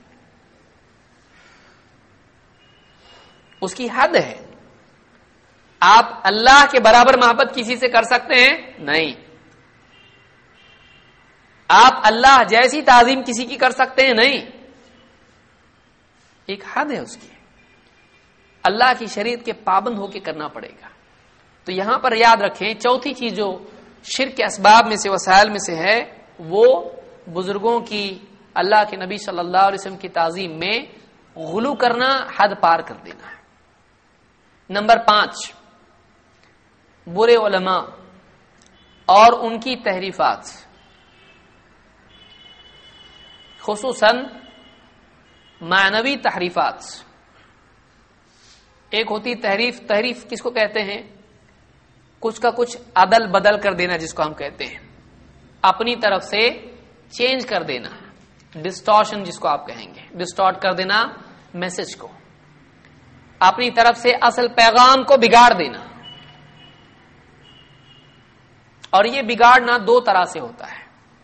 اس کی حد ہے۔ آپ اللہ کے برابر محبت کسی سے کر سکتے ہیں؟ نہیں۔ آپ اللہ جیسی تعظیم کسی کی کر سکتے ہیں؟ نہیں، ایک حد ہے اس کی، اللہ کی شریعت کے پابند ہو کے کرنا پڑے گا۔ تو یہاں پر یاد رکھیں، چوتھی چیز جو شرک کے اسباب میں سے، وسائل میں سے ہے، وہ بزرگوں کی، اللہ کے نبی صلی اللہ علیہ وسلم کی تعظیم میں غلو کرنا، حد پار کر دینا ہے۔ نمبر 5، برے علماء اور ان کی تحریفات، خصوصاً معنوی تحریفات۔ ایک ہوتی تحریف، تحریف کس کو کہتے ہیں؟ کچھ کا کچھ عدل بدل کر دینا، جس کو ہم کہتے ہیں اپنی طرف سے چینج کر دینا، ڈسٹارشن جس کو آپ کہیں گے، ڈسٹارٹ کر دینا میسج کو، اپنی طرف سے اصل پیغام کو بگاڑ دینا۔ اور یہ بگاڑنا دو طرح سے ہوتا ہے،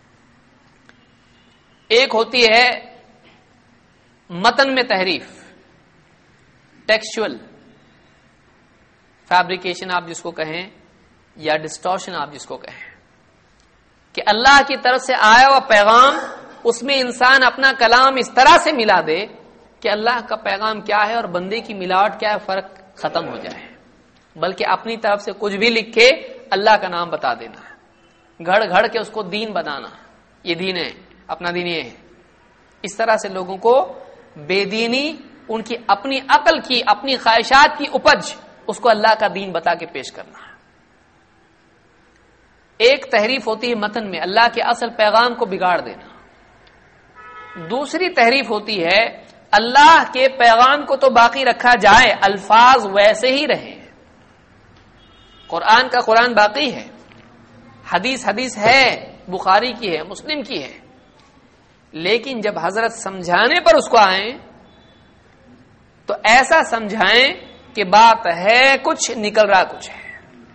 ایک ہوتی ہے متن میں تحریف، ٹیکسچول فیبریکیشن آپ جس کو کہیں، یا ڈسٹارشن آپ جس کو کہیں، کہ اللہ کی طرف سے آیا ہوا پیغام، اس میں انسان اپنا کلام اس طرح سے ملا دے کہ اللہ کا پیغام کیا ہے اور بندے کی ملاوٹ کیا ہے، فرق ختم ہو جائے، بلکہ اپنی طرف سے کچھ بھی لکھ کے اللہ کا نام بتا دینا، گھڑ گھڑ کے اس کو دین بنانا، یہ دین ہے، اپنا دین یہ ہے۔ اس طرح سے لوگوں کو بے دینی، ان کی اپنی عقل کی، اپنی خواہشات کی اپج، اس کو اللہ کا دین بتا کے پیش کرنا۔ ایک تحریف ہوتی ہے متن میں، اللہ کے اصل پیغام کو بگاڑ دینا۔ دوسری تحریف ہوتی ہے اللہ کے پیغام کو تو باقی رکھا جائے، الفاظ ویسے ہی رہیں، قرآن کا قرآن باقی ہے، حدیث حدیث ہے، بخاری کی ہے، مسلم کی ہے، لیکن جب حضرت سمجھانے پر اس کو آئیں تو ایسا سمجھائیں کہ بات ہے کچھ، نکل رہا کچھ ہے،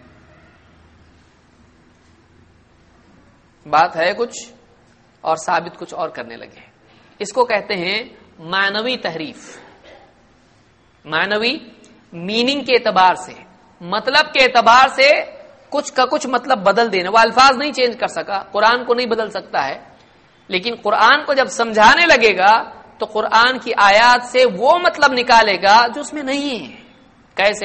بات ہے کچھ اور ثابت کچھ اور کرنے لگے۔ اس کو کہتے ہیں معنوی تحریف۔ معنوی میننگ کے اعتبار سے، مطلب کے اعتبار سے کچھ کا کچھ مطلب بدل دینا۔ وہ الفاظ نہیں چینج کر سکا، قرآن کو نہیں بدل سکتا ہے، لیکن قرآن کو جب سمجھانے لگے گا تو قرآن کی آیات سے وہ مطلب نکالے گا جو اس میں نہیں ہے۔ کیسے؟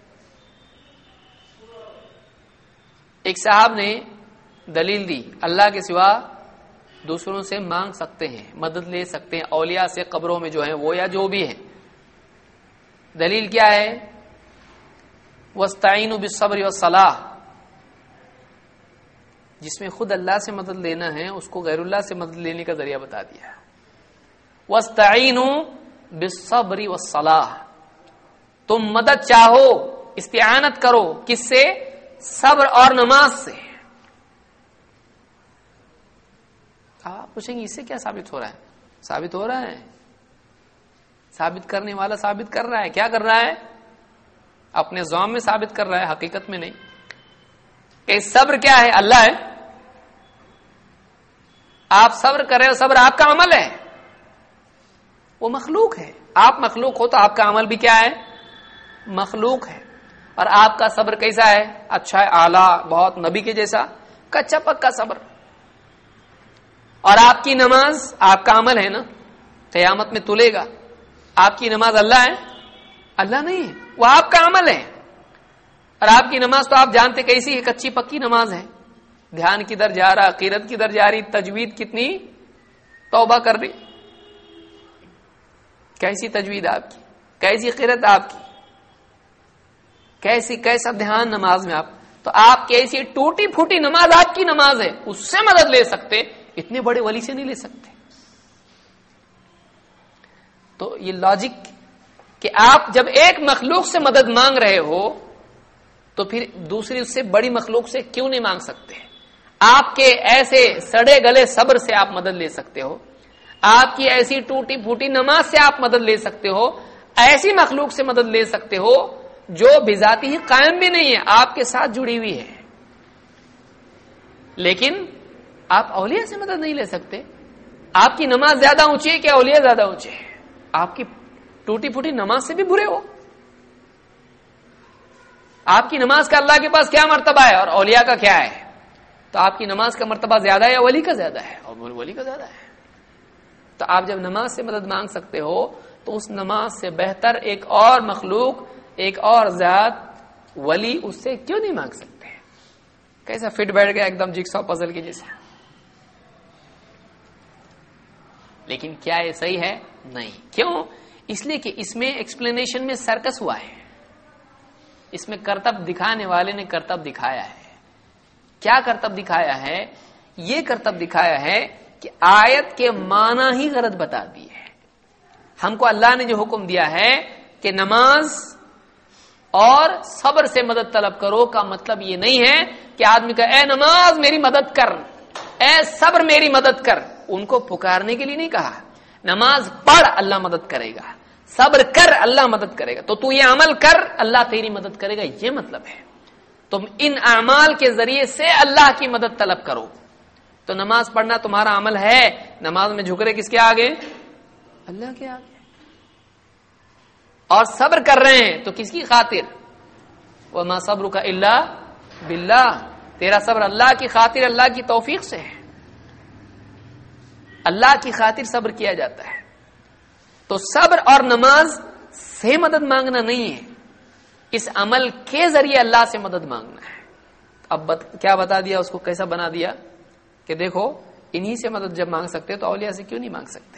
ایک صاحب نے دلیل دی، اللہ کے سوا دوسروں سے مانگ سکتے ہیں، مدد لے سکتے ہیں، اولیاء سے قبروں میں جو ہیں وہ یا جو بھی ہیں۔ دلیل کیا ہے؟ وَاسْتَعِينُوا بِالصَّبْرِ وَالصَّلَاةِ، جس میں خود اللہ سے مدد لینا ہے اس کو غیر اللہ سے مدد لینے کا ذریعہ بتا دیا۔ وَاسْتَعِينُوا بِالصَّبْرِ وَالصَّلَاةِ، تم مدد چاہو، استعانت کرو، کس سے؟ صبر اور نماز سے۔ آپ پوچھیں گے اس سے کیا ثابت ہو رہا ہے؟ ثابت ہو رہا ہے، ثابت کرنے والا ثابت کر رہا ہے۔ کیا کر رہا ہے؟ اپنے ذوم میں ثابت کر رہا ہے، حقیقت میں نہیں۔ کہ صبر کیا ہے؟ اللہ ہے، آپ صبر کر رہے ہو، صبر آپ کا عمل ہے، وہ مخلوق ہے۔ آپ مخلوق ہو تو آپ کا عمل بھی کیا ہے؟ مخلوق ہے۔ اور آپ کا صبر کیسا ہے؟ اچھا ہے، اعلیٰ، بہت نبی کے جیسا، کچا پکا صبر۔ اور آپ کی نماز آپ کا عمل ہے نا، قیامت میں تلے گا۔ آپ کی نماز اللہ ہے؟ اللہ نہیں ہے، وہ آپ کا عمل ہے۔ اور آپ کی نماز تو آپ جانتے کیسی ہے، کچی پکی نماز ہے، دھیان کدھر جا رہا، قرات کدھر جا رہی، تجوید کتنی، توبہ کر رہی، کیسی تجوید آپ کی، کیسی قرات آپ کی، کیسا دھیان نماز میں آپ، تو آپ کیسی ٹوٹی پھوٹی نماز آپ کی نماز ہے، اس سے مدد لے سکتے، اتنے بڑے ولی سے نہیں لے سکتے۔ تو یہ لاجک کہ آپ جب ایک مخلوق سے مدد مانگ رہے ہو تو پھر دوسری اس سے بڑی مخلوق سے کیوں نہیں مانگ سکتے؟ آپ کے ایسے سڑے گلے صبر سے آپ مدد لے سکتے ہو، آپ کی ایسی ٹوٹی پھوٹی نماز سے آپ مدد لے سکتے ہو، ایسی مخلوق سے مدد لے سکتے ہو جو بذاتی ہی قائم بھی نہیں ہے، آپ کے ساتھ جڑی ہوئی ہے، لیکن آپ اولیاء سے مدد نہیں لے سکتے۔ آپ کی نماز زیادہ اونچی ہے کہ اولیاء زیادہ اونچے ہیں؟ آپ کی ٹوٹی پھوٹی نماز سے بھی برے ہو۔ آپ کی نماز کا اللہ کے پاس کیا مرتبہ ہے اور اولیاء کا کیا ہے؟ تو آپ کی نماز کا مرتبہ زیادہ ہے یا ولی کا زیادہ ہے؟ اور ولی کا زیادہ ہے. تو آپ جب نماز سے مدد مانگ سکتے ہو تو اس نماز سے بہتر ایک اور مخلوق، ایک اور ذات، ولی، اس سے کیوں نہیں مانگ سکتے؟ کیسا فٹ بیٹھ گیا ایک دم جگسا پزل کی جیسا. لیکن کیا یہ صحیح ہے؟ نہیں. کیوں؟ اس لیے کہ اس میں ایکسپلینیشن میں سرکس ہوا ہے. اس میں کرتب دکھانے والے نے کرتب دکھایا ہے. کیا کرتب دکھایا ہے؟ یہ کرتب دکھایا ہے کہ آیت کے معنی ہی غلط بتا دی ہے. ہم کو اللہ نے جو حکم دیا ہے کہ نماز اور صبر سے مدد طلب کرو کا مطلب یہ نہیں ہے کہ آدمی کا اے نماز میری مدد کر، اے صبر میری مدد کر. ان کو پکارنے کے لیے نہیں کہا. نماز پڑھ اللہ مدد کرے گا، صبر کر اللہ مدد کرے گا، تو یہ عمل کر اللہ تیری مدد کرے گا، یہ مطلب ہے. تم ان اعمال کے ذریعے سے اللہ کی مدد طلب کرو. تو نماز پڑھنا تمہارا عمل ہے. نماز میں جھک رہے کس کے آگے؟ اللہ کے آگے. اور صبر کر رہے ہیں تو کس کی خاطر؟ وَمَا صَبْرُكَ إِلَّا بِاللَّهِ. تیرا صبر اللہ کی خاطر، اللہ کی توفیق سے ہے. اللہ کی خاطر صبر کیا جاتا ہے. تو صبر اور نماز سے مدد مانگنا نہیں ہے، اس عمل کے ذریعے اللہ سے مدد مانگنا ہے. اب کیا بتا دیا اس کو، کیسا بنا دیا کہ دیکھو انہی سے مدد جب مانگ سکتے تو اولیاء سے کیوں نہیں مانگ سکتے.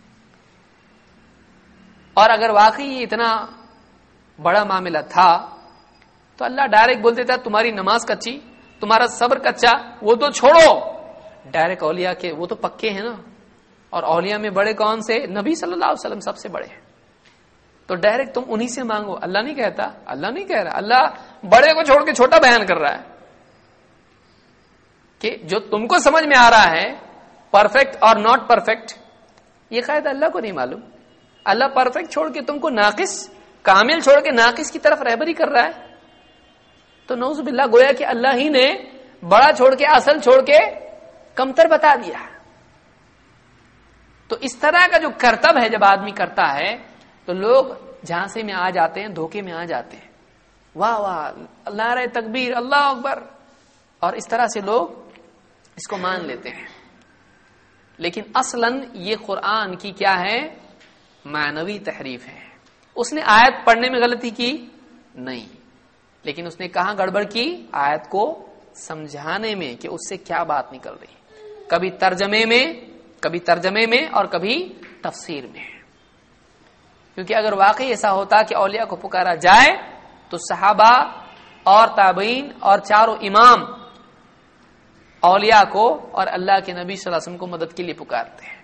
اور اگر واقعی اتنا بڑا معاملہ تھا تو اللہ ڈائریکٹ بول دیتا تمہاری نماز کچی، تمہارا صبر کچا، وہ تو چھوڑو. ڈائریکٹ اولیاء کے وہ تو پکے ہیں نا. اور اولیاء میں بڑے کون سے؟ نبی صلی اللہ علیہ وسلم سب سے بڑے ہیں. تو ڈائریکٹ تم انہی سے مانگو. اللہ نہیں کہتا، اللہ نہیں کہہ رہا. اللہ بڑے کو چھوڑ کے چھوٹا بیان کر رہا ہے کہ جو تم کو سمجھ میں آ رہا ہے پرفیکٹ اور ناٹ پرفیکٹ، یہ قاعدہ اللہ کو نہیں معلوم. اللہ پرفیکٹ چھوڑ کے تم کو ناقص، کامل چھوڑ کے ناقص کی طرف رہبری کر رہا ہے. تو نعوذ باللہ گویا کہ اللہ ہی نے بڑا چھوڑ کے اصل چھوڑ کے کمتر بتا دیا. تو اس طرح کا جو کرتب ہے جب آدمی کرتا ہے تو لوگ جھانسے میں آ جاتے ہیں، دھوکے میں آ جاتے ہیں. واہ واہ، نعرہ تکبیر، اللہ اکبر، اور اس طرح سے لوگ اس کو مان لیتے ہیں. لیکن اصلاً یہ قرآن کی کیا ہے؟ معنوی تحریف ہے. اس نے آیت پڑھنے میں غلطی کی نہیں، لیکن اس نے کہاں گڑبڑ کی؟ آیت کو سمجھانے میں کہ اس سے کیا بات نکل رہی. کبھی ترجمے میں اور کبھی تفسیر میں. کیونکہ اگر واقعی ایسا ہوتا کہ اولیاء کو پکارا جائے تو صحابہ اور تابعین اور چاروں امام اولیاء کو اور اللہ کے نبی صلی اللہ علیہ وسلم کو مدد کے لیے پکارتے ہیں.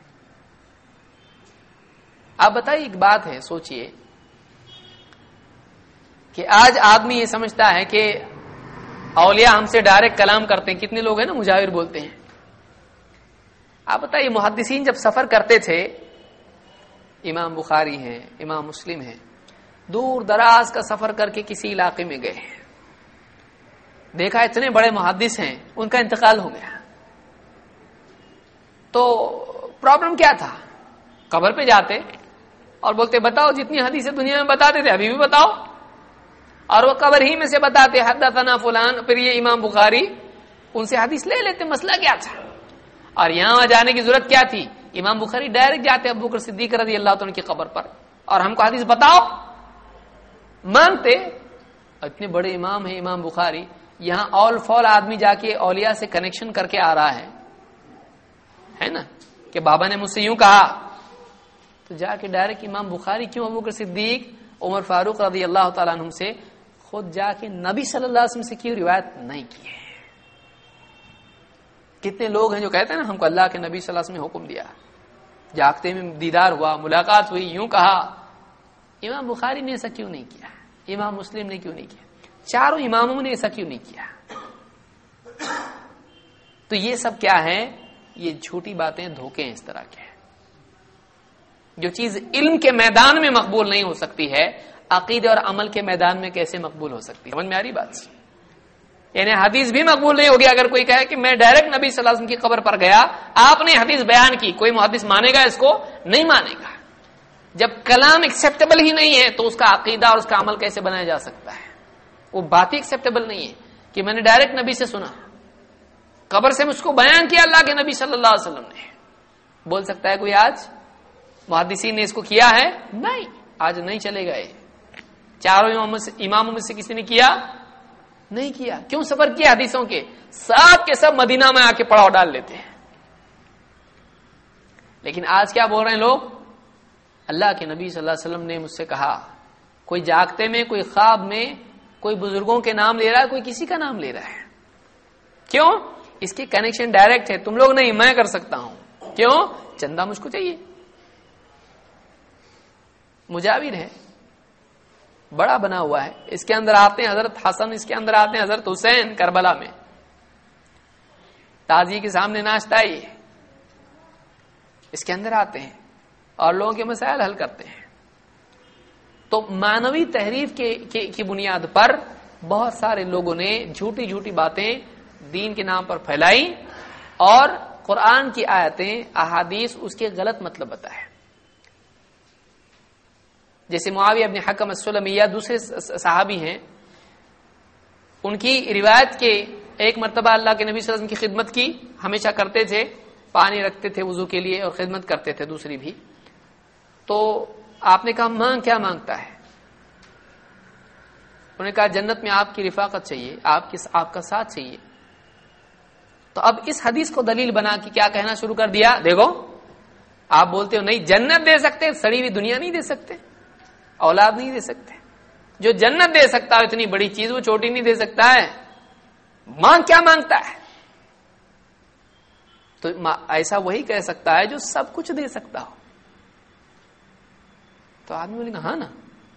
آپ بتائیے، ایک بات ہے، سوچئے کہ آج آدمی یہ سمجھتا ہے کہ اولیاء ہم سے ڈائریکٹ کلام کرتے ہیں. کتنے لوگ ہیں نا مجاور بولتے ہیں. آپ بتائیے محدثین جب سفر کرتے تھے، امام بخاری ہیں، امام مسلم ہیں، دور دراز کا سفر کر کے کسی علاقے میں گئے، دیکھا اتنے بڑے محدث ہیں، ان کا انتقال ہو گیا. تو پرابلم کیا تھا؟ قبر پہ جاتے اور بولتے بتاؤ جتنی حدیث دنیا میں بتاتے تھے ابھی بھی بتاؤ، اور وہ قبر ہی میں سے بتاتے حدثنا فلان. پھر یہ امام بخاری ان سے حدیث لے لیتے. مسئلہ کیا تھا؟ اور یہاں جانے کی ضرورت کیا تھی؟ امام بخاری ڈائریکٹ جاتے ابو بکر صدیق رضی اللہ عنہ کی قبر پر اور ہم کو حدیث بتاؤ، مانتے. اتنے بڑے امام ہیں امام بخاری، یہاں آل فال آدمی جا کے اولیاء سے کنیکشن کر کے آ رہا ہے نا کہ بابا نے مجھ سے یوں کہا. تو جا کے ڈائریکٹ امام بخاری کیوں ابو بکر صدیق، عمر فاروق رضی اللہ تعالیٰ عنہ سے خود جا کے نبی صلی اللہ علیہ وسلم سے کیوں روایت نہیں کی ہے؟ کتنے لوگ ہیں جو کہتے ہیں نا ہم کو اللہ کے نبی صلی اللہ علیہ وسلم نے حکم دیا، جاگتے میں دیدار ہوا، ملاقات ہوئی، یوں کہا. امام بخاری نے ایسا کیوں نہیں کیا؟ امام مسلم نے کیوں نہیں کیا؟ چاروں اماموں نے ایسا کیوں نہیں کیا؟ تو یہ سب کیا ہے؟ یہ جھوٹی باتیں، دھوکے اس طرح کے ہیں. جو چیز علم کے میدان میں مقبول نہیں ہو سکتی ہے، عقیدے اور عمل کے میدان میں کیسے مقبول ہو سکتی ہے؟ سمجھ میں آ رہی بات؟ یعنی حدیث بھی مقبول نہیں ہوگی اگر کوئی کہے کہ میں ڈائریکٹ نبی صلی اللہ علیہ وسلم کی قبر پر گیا، آپ نے حدیث بیان کی. کوئی محدث مانے گا اس کو؟ نہیں مانے گا. جب کلام ایکسیپٹیبل ہی نہیں ہے تو اس کا عقیدہ اور اس کا عمل کیسے بنایا جا سکتا ہے؟ وہ بات ہی ایکسیپٹیبل نہیں ہے کہ میں نے ڈائریکٹ نبی سے سنا. قبر سے مجھ کو بیان کیا اللہ کے نبی صلی اللہ علیہ وسلم نے. بول سکتا ہے کوئی آج محدثین نے اس کو کیا ہے؟ نہیں، آج نہیں چلے گا. چاروں اماموں میں سے کسی نے کیا نہیں کیا. کیوں سفر کیا حدیثوں کے؟ سب کے سب مدینہ میں آ کے پڑاؤ ڈال لیتے ہیں. لیکن آج کیا بول رہے ہیں لوگ؟ اللہ کے نبی صلی اللہ علیہ وسلم نے مجھ سے کہا. کوئی جاگتے میں، کوئی خواب میں، کوئی بزرگوں کے نام لے رہا ہے، کوئی کسی کا نام لے رہا ہے. کیوں؟ اس کی کنیکشن ڈائریکٹ ہے. تم لوگ نہیں، میں کر سکتا ہوں. کیوں؟ چندہ مجھ کو چاہیے. مجاور ہے، بڑا بنا ہوا ہے. اس کے اندر آتے ہیں حضرت حسن، اس کے اندر آتے ہیں حضرت حسین کربلا میں. تازی کے سامنے ناشتہ ہی اس کے اندر آتے ہیں اور لوگوں کے مسائل حل کرتے ہیں. تو معنوی تحریف کی بنیاد پر بہت سارے لوگوں نے جھوٹی جھوٹی باتیں دین کے نام پر پھیلائی اور قرآن کی آیتیں، احادیث اس کے غلط مطلب بتائے. جیسے معاویہ ابن حکم السلمیہ دوسرے صحابی ہیں، ان کی روایت کے ایک مرتبہ اللہ کے نبی صلی اللہ علیہ وسلم کی خدمت کی، ہمیشہ کرتے تھے، پانی رکھتے تھے وضو کے لیے اور خدمت کرتے تھے دوسری بھی. تو آپ نے کہا مانگ، کیا مانگتا ہے؟ انہوں نے کہا جنت میں آپ کی رفاقت چاہیے، آپ کا ساتھ چاہیے. تو اب اس حدیث کو دلیل بنا کے کیا کہنا شروع کر دیا؟ دیکھو آپ بولتے ہو نہیں جنت دے سکتے، سڑی ہوئی دنیا نہیں دے سکتے، اولاد نہیں دے سکتے. جو جنت دے سکتا ہے اتنی بڑی چیز وہ چھوٹی نہیں دے سکتا ہے. مانگ، کیا مانگتا ہے؟ تو ایسا وہی کہہ سکتا ہے جو سب کچھ دے سکتا ہو. تو آدمی بولے گا ہاں نا،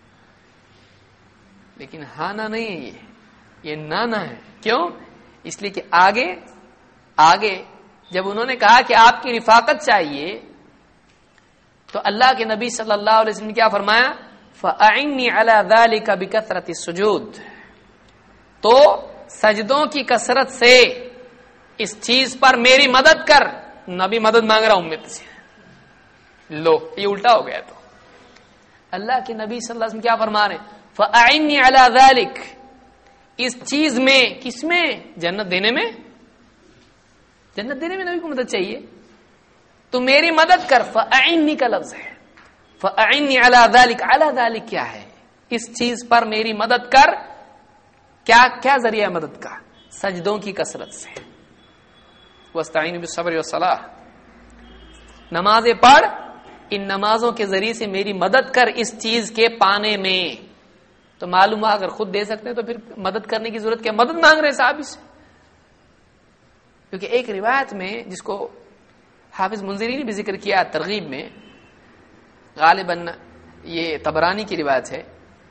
لیکن ہاں نا نہیں ہے، یہ نانا ہے. کیوں؟ اس لیے کہ آگے جب انہوں نے کہا کہ آپ کی رفاقت چاہیے تو اللہ کے نبی صلی اللہ علیہ وسلم نے کیا فرمایا؟ فَأَعِنِّي عَلَى ذَلِكَ بِكَثْرَةِ السُّجُودِ. تو سجدوں کی کثرت سے اس چیز پر میری مدد کر. نبی مدد مانگ رہا امت سے. لو یہ الٹا ہو گیا. تو اللہ کے نبی صلی اللہ علیہ وسلم کیا فرما رہے ہیں؟ فَأَعِنِّي عَلَى ذَلِكَ. اس چیز میں، کس میں؟ جنت دینے میں. جنت دینے میں نبی کو مدد چاہیے تو میری مدد کر. فَأَعِنِّي کا لفظ ہے. فَأَعِنِّي عَلَى ذَلِكَ. عَلَى ذَلِكَ کیا ہے؟ اس چیز پر میری مدد کر. کیا ذریعہ مدد کا؟ سجدوں کی کثرت سے. وَاسْتَعِينُوا بِالصَّبْرِ وَالصَّلَاةِ. نمازیں پڑھ، ان نمازوں کے ذریعے سے میری مدد کر اس چیز کے پانے میں. تو معلوم ہوا اگر خود دے سکتے ہیں تو پھر مدد کرنے کی ضرورت کیا؟ مدد مانگ رہے صحابی سے. کیونکہ ایک روایت میں جس کو حافظ منذری نے بھی ذکر کیا ترغیب میں، غالباً یہ طبرانی کی روایت ہے،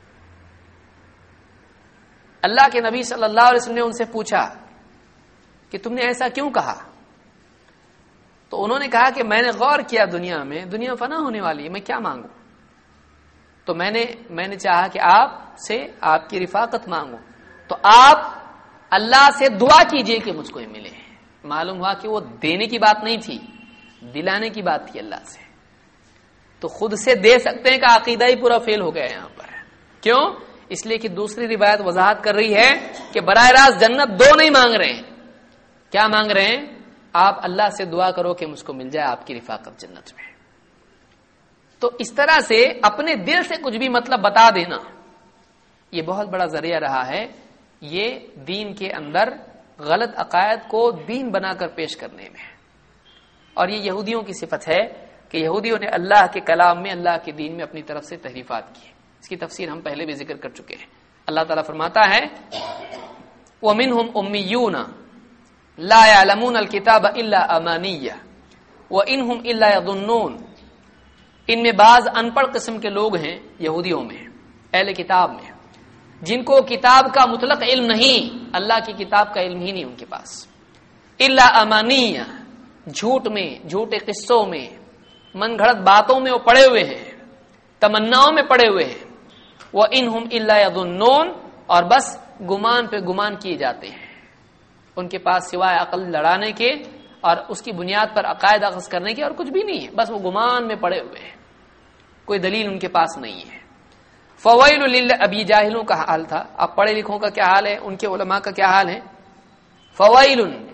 اللہ کے نبی صلی اللہ علیہ وسلم نے ان سے پوچھا کہ تم نے ایسا کیوں کہا؟ تو انہوں نے کہا کہ میں نے غور کیا، دنیا فنا ہونے والی ہے، میں کیا مانگوں؟ تو میں نے چاہا کہ آپ سے آپ کی رفاقت مانگوں. تو آپ اللہ سے دعا کیجئے کہ مجھ کو یہ ملے. معلوم ہوا کہ وہ دینے کی بات نہیں تھی، دلانے کی بات تھی اللہ سے. تو خود سے دے سکتے ہیں کہ عقیدہ ہی پورا فیل ہو گیا یہاں پر. کیوں؟ اس لیے کہ دوسری روایت وضاحت کر رہی ہے کہ براہ راست جنت دو نہیں مانگ رہے ہیں. کیا مانگ رہے ہیں؟ آپ اللہ سے دعا کرو کہ مجھ کو مل جائے آپ کی رفاقت جنت میں. تو اس طرح سے اپنے دل سے کچھ بھی مطلب بتا دینا یہ بہت بڑا ذریعہ رہا ہے. یہ دین کے اندر غلط عقائد کو دین بنا کر پیش کرنے میں. اور یہ یہودیوں کی صفت ہے کہ یہودیوں نے اللہ کے کلام میں، اللہ کے دین میں اپنی طرف سے تحریفات کی. اس کی تفسیر ہم پہلے بھی ذکر کر چکے ہیں. اللہ تعالیٰ فرماتا ہے وَمِنْهُمْ أُمِّيُّونَ لَا يَعْلَمُونَ الْكِتَابَ إِلَّا أَمَانِيَّ وَإِنْهُمْ إِلَّا يَظُنُّونَ. ان میں بعض ان پڑھ قسم کے لوگ ہیں یہودیوں میں، اہل کتاب میں، جن کو کتاب کا مطلق علم نہیں، اللہ کی کتاب کا علم ہی نہیں ان کے پاس. الا امانیہ، جھوٹ میں، جھوٹے قصوں میں، من گھڑت باتوں میں وہ پڑے ہوئے ہیں، تمناؤں میں پڑے ہوئے ہیں. وَإِنْهُمْ إِلَّا يَظُنُّونَ. اور بس گمان پہ گمان کیے جاتے ہیں. ان کے پاس سوائے عقل لڑانے کے اور اس کی بنیاد پر عقائد اخذ کرنے کے اور کچھ بھی نہیں ہے. بس وہ گمان میں پڑے ہوئے ہیں، کوئی دلیل ان کے پاس نہیں ہے. فویل ابھی جاہلوں کا حال تھا، اب پڑھے لکھوں کا کیا حال ہے، ان کے علماء کا کیا حال ہے. فویل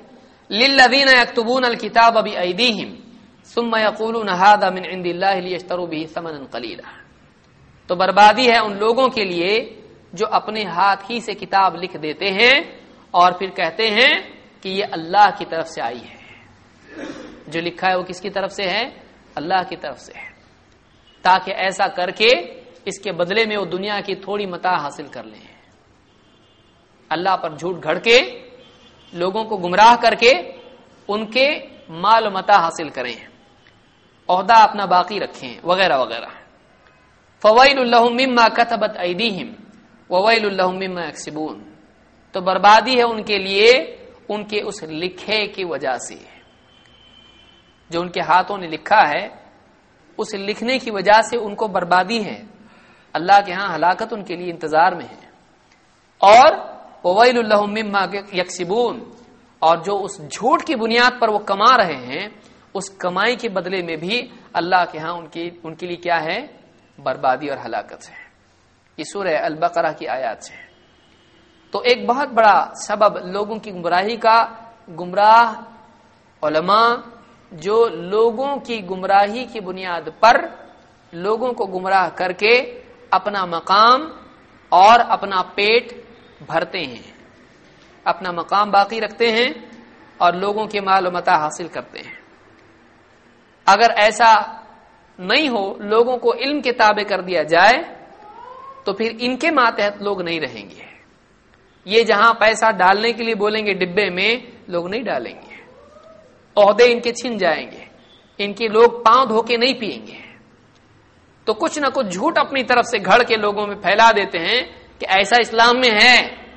للذین یکتبون الکتاب بایدیہم ثم یقولون ھذا من عند اللہ لیشتروا بہ ثمنا قلیلا. تو بربادی ہے ان لوگوں کے لیے جو اپنے ہاتھ ہی سے کتاب لکھ دیتے ہیں اور پھر کہتے ہیں کہ یہ اللہ کی طرف سے آئی ہے. جو لکھا ہے وہ کس کی طرف سے ہے؟ اللہ کی طرف سے ہے، تاکہ ایسا کر کے اس کے بدلے میں وہ دنیا کی تھوڑی متاع حاصل کر لیں. اللہ پر جھوٹ گھڑ کے لوگوں کو گمراہ کر کے ان کے مال و متاع حاصل کریں، عہدہ اپنا باقی رکھیں وغیرہ وغیرہ. فویل لہم مما کتبت ایدیہم وویل لہم مما یکسبون. تو بربادی ہے ان کے لیے ان کے اس لکھے کی وجہ سے، جو ان کے ہاتھوں نے لکھا ہے اس لکھنے کی وجہ سے ان کو بربادی ہے. اللہ کے ہاں ہلاکت ان کے لیے انتظار میں ہے. اور وویل لہم مما یکسبون، اور جو اس جھوٹ کی بنیاد پر وہ کما رہے ہیں اس کمائی کے بدلے میں بھی اللہ کے ہاں ان کے لیے کیا ہے؟ بربادی اور ہلاکت ہے. یہ سورہ البقرہ کی آیات ہے. تو ایک بہت بڑا سبب لوگوں کی گمراہی کا، گمراہ علماء جو لوگوں کی گمراہی کی بنیاد پر لوگوں کو گمراہ کر کے اپنا مقام اور اپنا پیٹ بھرتے ہیں، اپنا مقام باقی رکھتے ہیں اور لوگوں کے مال و متاع حاصل کرتے ہیں. اگر ایسا نہیں ہو، لوگوں کو علم کے تابع کر دیا جائے تو پھر ان کے ماتحت لوگ نہیں رہیں گے. یہ جہاں پیسہ ڈالنے کے لیے بولیں گے ڈبے میں، لوگ نہیں ڈالیں گے. عہدے ان کے چھن جائیں گے، ان کے لوگ پاؤں دھو کے نہیں پیئیں گے. تو کچھ نہ کچھ جھوٹ اپنی طرف سے گھڑ کے لوگوں میں پھیلا دیتے ہیں کہ ایسا اسلام میں ہے.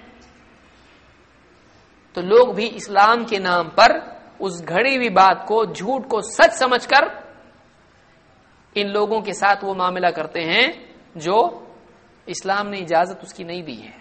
تو لوگ بھی اسلام کے نام پر اس گھڑی ہوئی بات کو، جھوٹ کو سچ سمجھ کر ان لوگوں کے ساتھ وہ معاملہ کرتے ہیں جو اسلام نے اجازت اس کی نہیں دی ہے.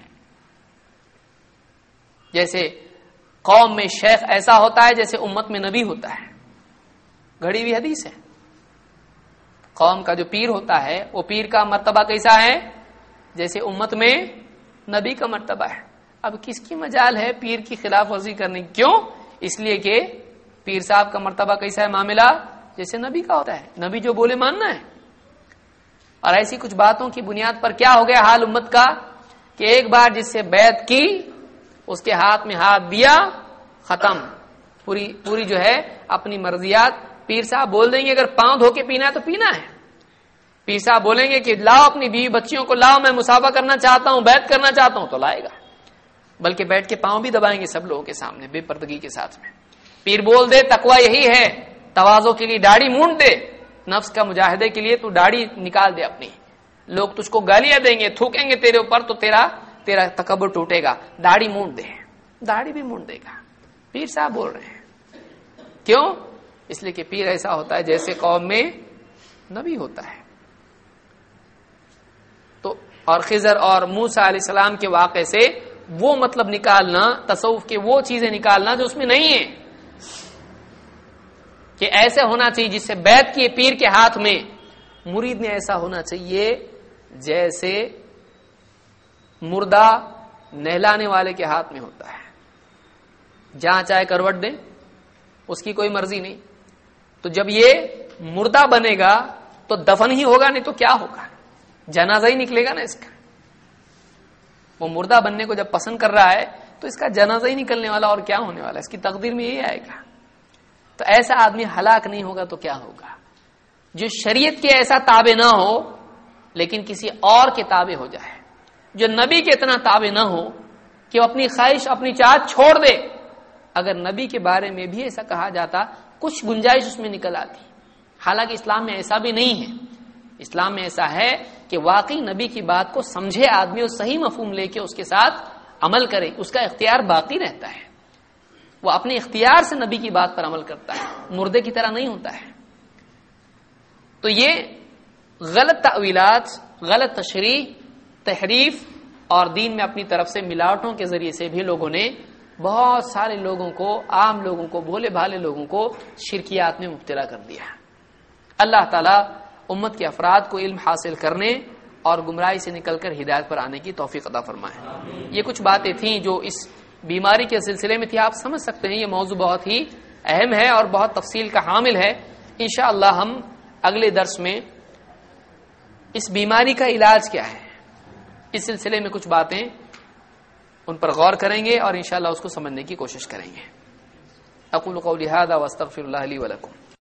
جیسے قوم میں شیخ ایسا ہوتا ہے جیسے امت میں نبی ہوتا ہے. گھڑی ہوئی حدیث ہے. قوم کا جو پیر ہوتا ہے وہ پیر کا مرتبہ کیسا ہے؟ جیسے امت میں نبی کا مرتبہ ہے. اب کس کی مجال ہے پیر کی خلاف ورزی کرنے کی؟ کیوں؟ اس لیے کہ پیر صاحب کا مرتبہ کیسا ہے؟ معاملہ جیسے نبی کا ہوتا ہے، نبی جو بولے ماننا ہے. اور ایسی کچھ باتوں کی بنیاد پر کیا ہو گیا حال امت کا کہ ایک بار جس سے بیعت کی اس کے ہاتھ میں ہاتھ دیا، ختم. پوری جو ہے اپنی مرضیات. پیر صاحب بول دیں گے اگر پاؤں دھو کے پینا ہے تو پینا ہے. پیر صاحب بولیں گے کہ لاؤ اپنی بیوی بچیوں کو لاؤ، میں مسافہ کرنا چاہتا ہوں، بیعت کرنا چاہتا ہوں، تو لائے گا. بلکہ بیٹھ کے پاؤں بھی دبائیں گے سب لوگوں کے سامنے بے پردگی کے ساتھ میں. پیر بول دے تقوی یہی ہے، تواضع کے لیے داڑھی مونڈ دے، نفس کا مجاہدے کے لیے تو داڑھی نکال دے اپنی. لوگ تجھ کو گالیاں دیں گے، تھوکیں گے تیرے اوپر تو تیرا تکبر ٹوٹے گا. داڑھی مونڈ دے، داڑھی بھی مونڈ دے گا. پیر صاحب بول رہے ہیں. کیوں؟ اس لیے کہ پیر ایسا ہوتا ہے جیسے قوم میں نبی ہوتا ہے. تو اور خضر اور موسیٰ علیہ السلام کے واقعے سے وہ مطلب نکالنا، تصوف کے وہ چیزیں نکالنا جو اس میں نہیں ہے، کہ ایسے ہونا چاہیے جس سے بیعت کیے پیر کے ہاتھ میں. مرید نے ایسا ہونا چاہیے جیسے مردہ نہلانے والے کے ہاتھ میں ہوتا ہے، جہاں چاہے کروٹ دیں، اس کی کوئی مرضی نہیں. تو جب یہ مردہ بنے گا تو دفن ہی ہوگا، نہیں تو کیا ہوگا؟ جنازہ ہی نکلے گا نا اس کا. وہ مردہ بننے کو جب پسند کر رہا ہے تو اس کا جنازہ ہی نکلنے والا، اور کیا ہونے والا؟ اس کی تقدیر میں یہی آئے گا. تو ایسا آدمی ہلاک نہیں ہوگا تو کیا ہوگا؟ جو شریعت کے ایسا تابع نہ ہو لیکن کسی اور کے تابع ہو جائے، جو نبی کے اتنا تابع نہ ہو کہ وہ اپنی خواہش اپنی چاہت چھوڑ دے. اگر نبی کے بارے میں بھی ایسا کہا جاتا کچھ گنجائش اس میں نکل آتی. حالانکہ اسلام میں ایسا بھی نہیں ہے. اسلام میں ایسا ہے کہ واقعی نبی کی بات کو سمجھے آدمی اور صحیح مفہوم لے کے اس کے ساتھ عمل کرے، اس کا اختیار باقی رہتا ہے. وہ اپنے اختیار سے نبی کی بات پر عمل کرتا ہے، مردے کی طرح نہیں ہوتا ہے. تو یہ غلط تعویلات، غلط تشریح، تحریف اور دین میں اپنی طرف سے ملاوٹوں کے ذریعے سے بھی لوگوں نے بہت سارے لوگوں کو، عام لوگوں کو، بھولے بھالے لوگوں کو شرکیات میں مبتلا کر دیا. اللہ تعالیٰ امت کے افراد کو علم حاصل کرنے اور گمراہی سے نکل کر ہدایت پر آنے کی توفیق عطا فرمائے. یہ کچھ باتیں تھیں جو اس بیماری کے سلسلے میں تھی. آپ سمجھ سکتے ہیں یہ موضوع بہت ہی اہم ہے اور بہت تفصیل کا حامل ہے. انشاءاللہ ہم اگلے درس میں اس بیماری کا علاج کیا ہے اس سلسلے میں کچھ باتیں ان پر غور کریں گے اور انشاءاللہ اس کو سمجھنے کی کوشش کریں گے. اقول قولی ھذا واستغفر اللہ لی ولکم.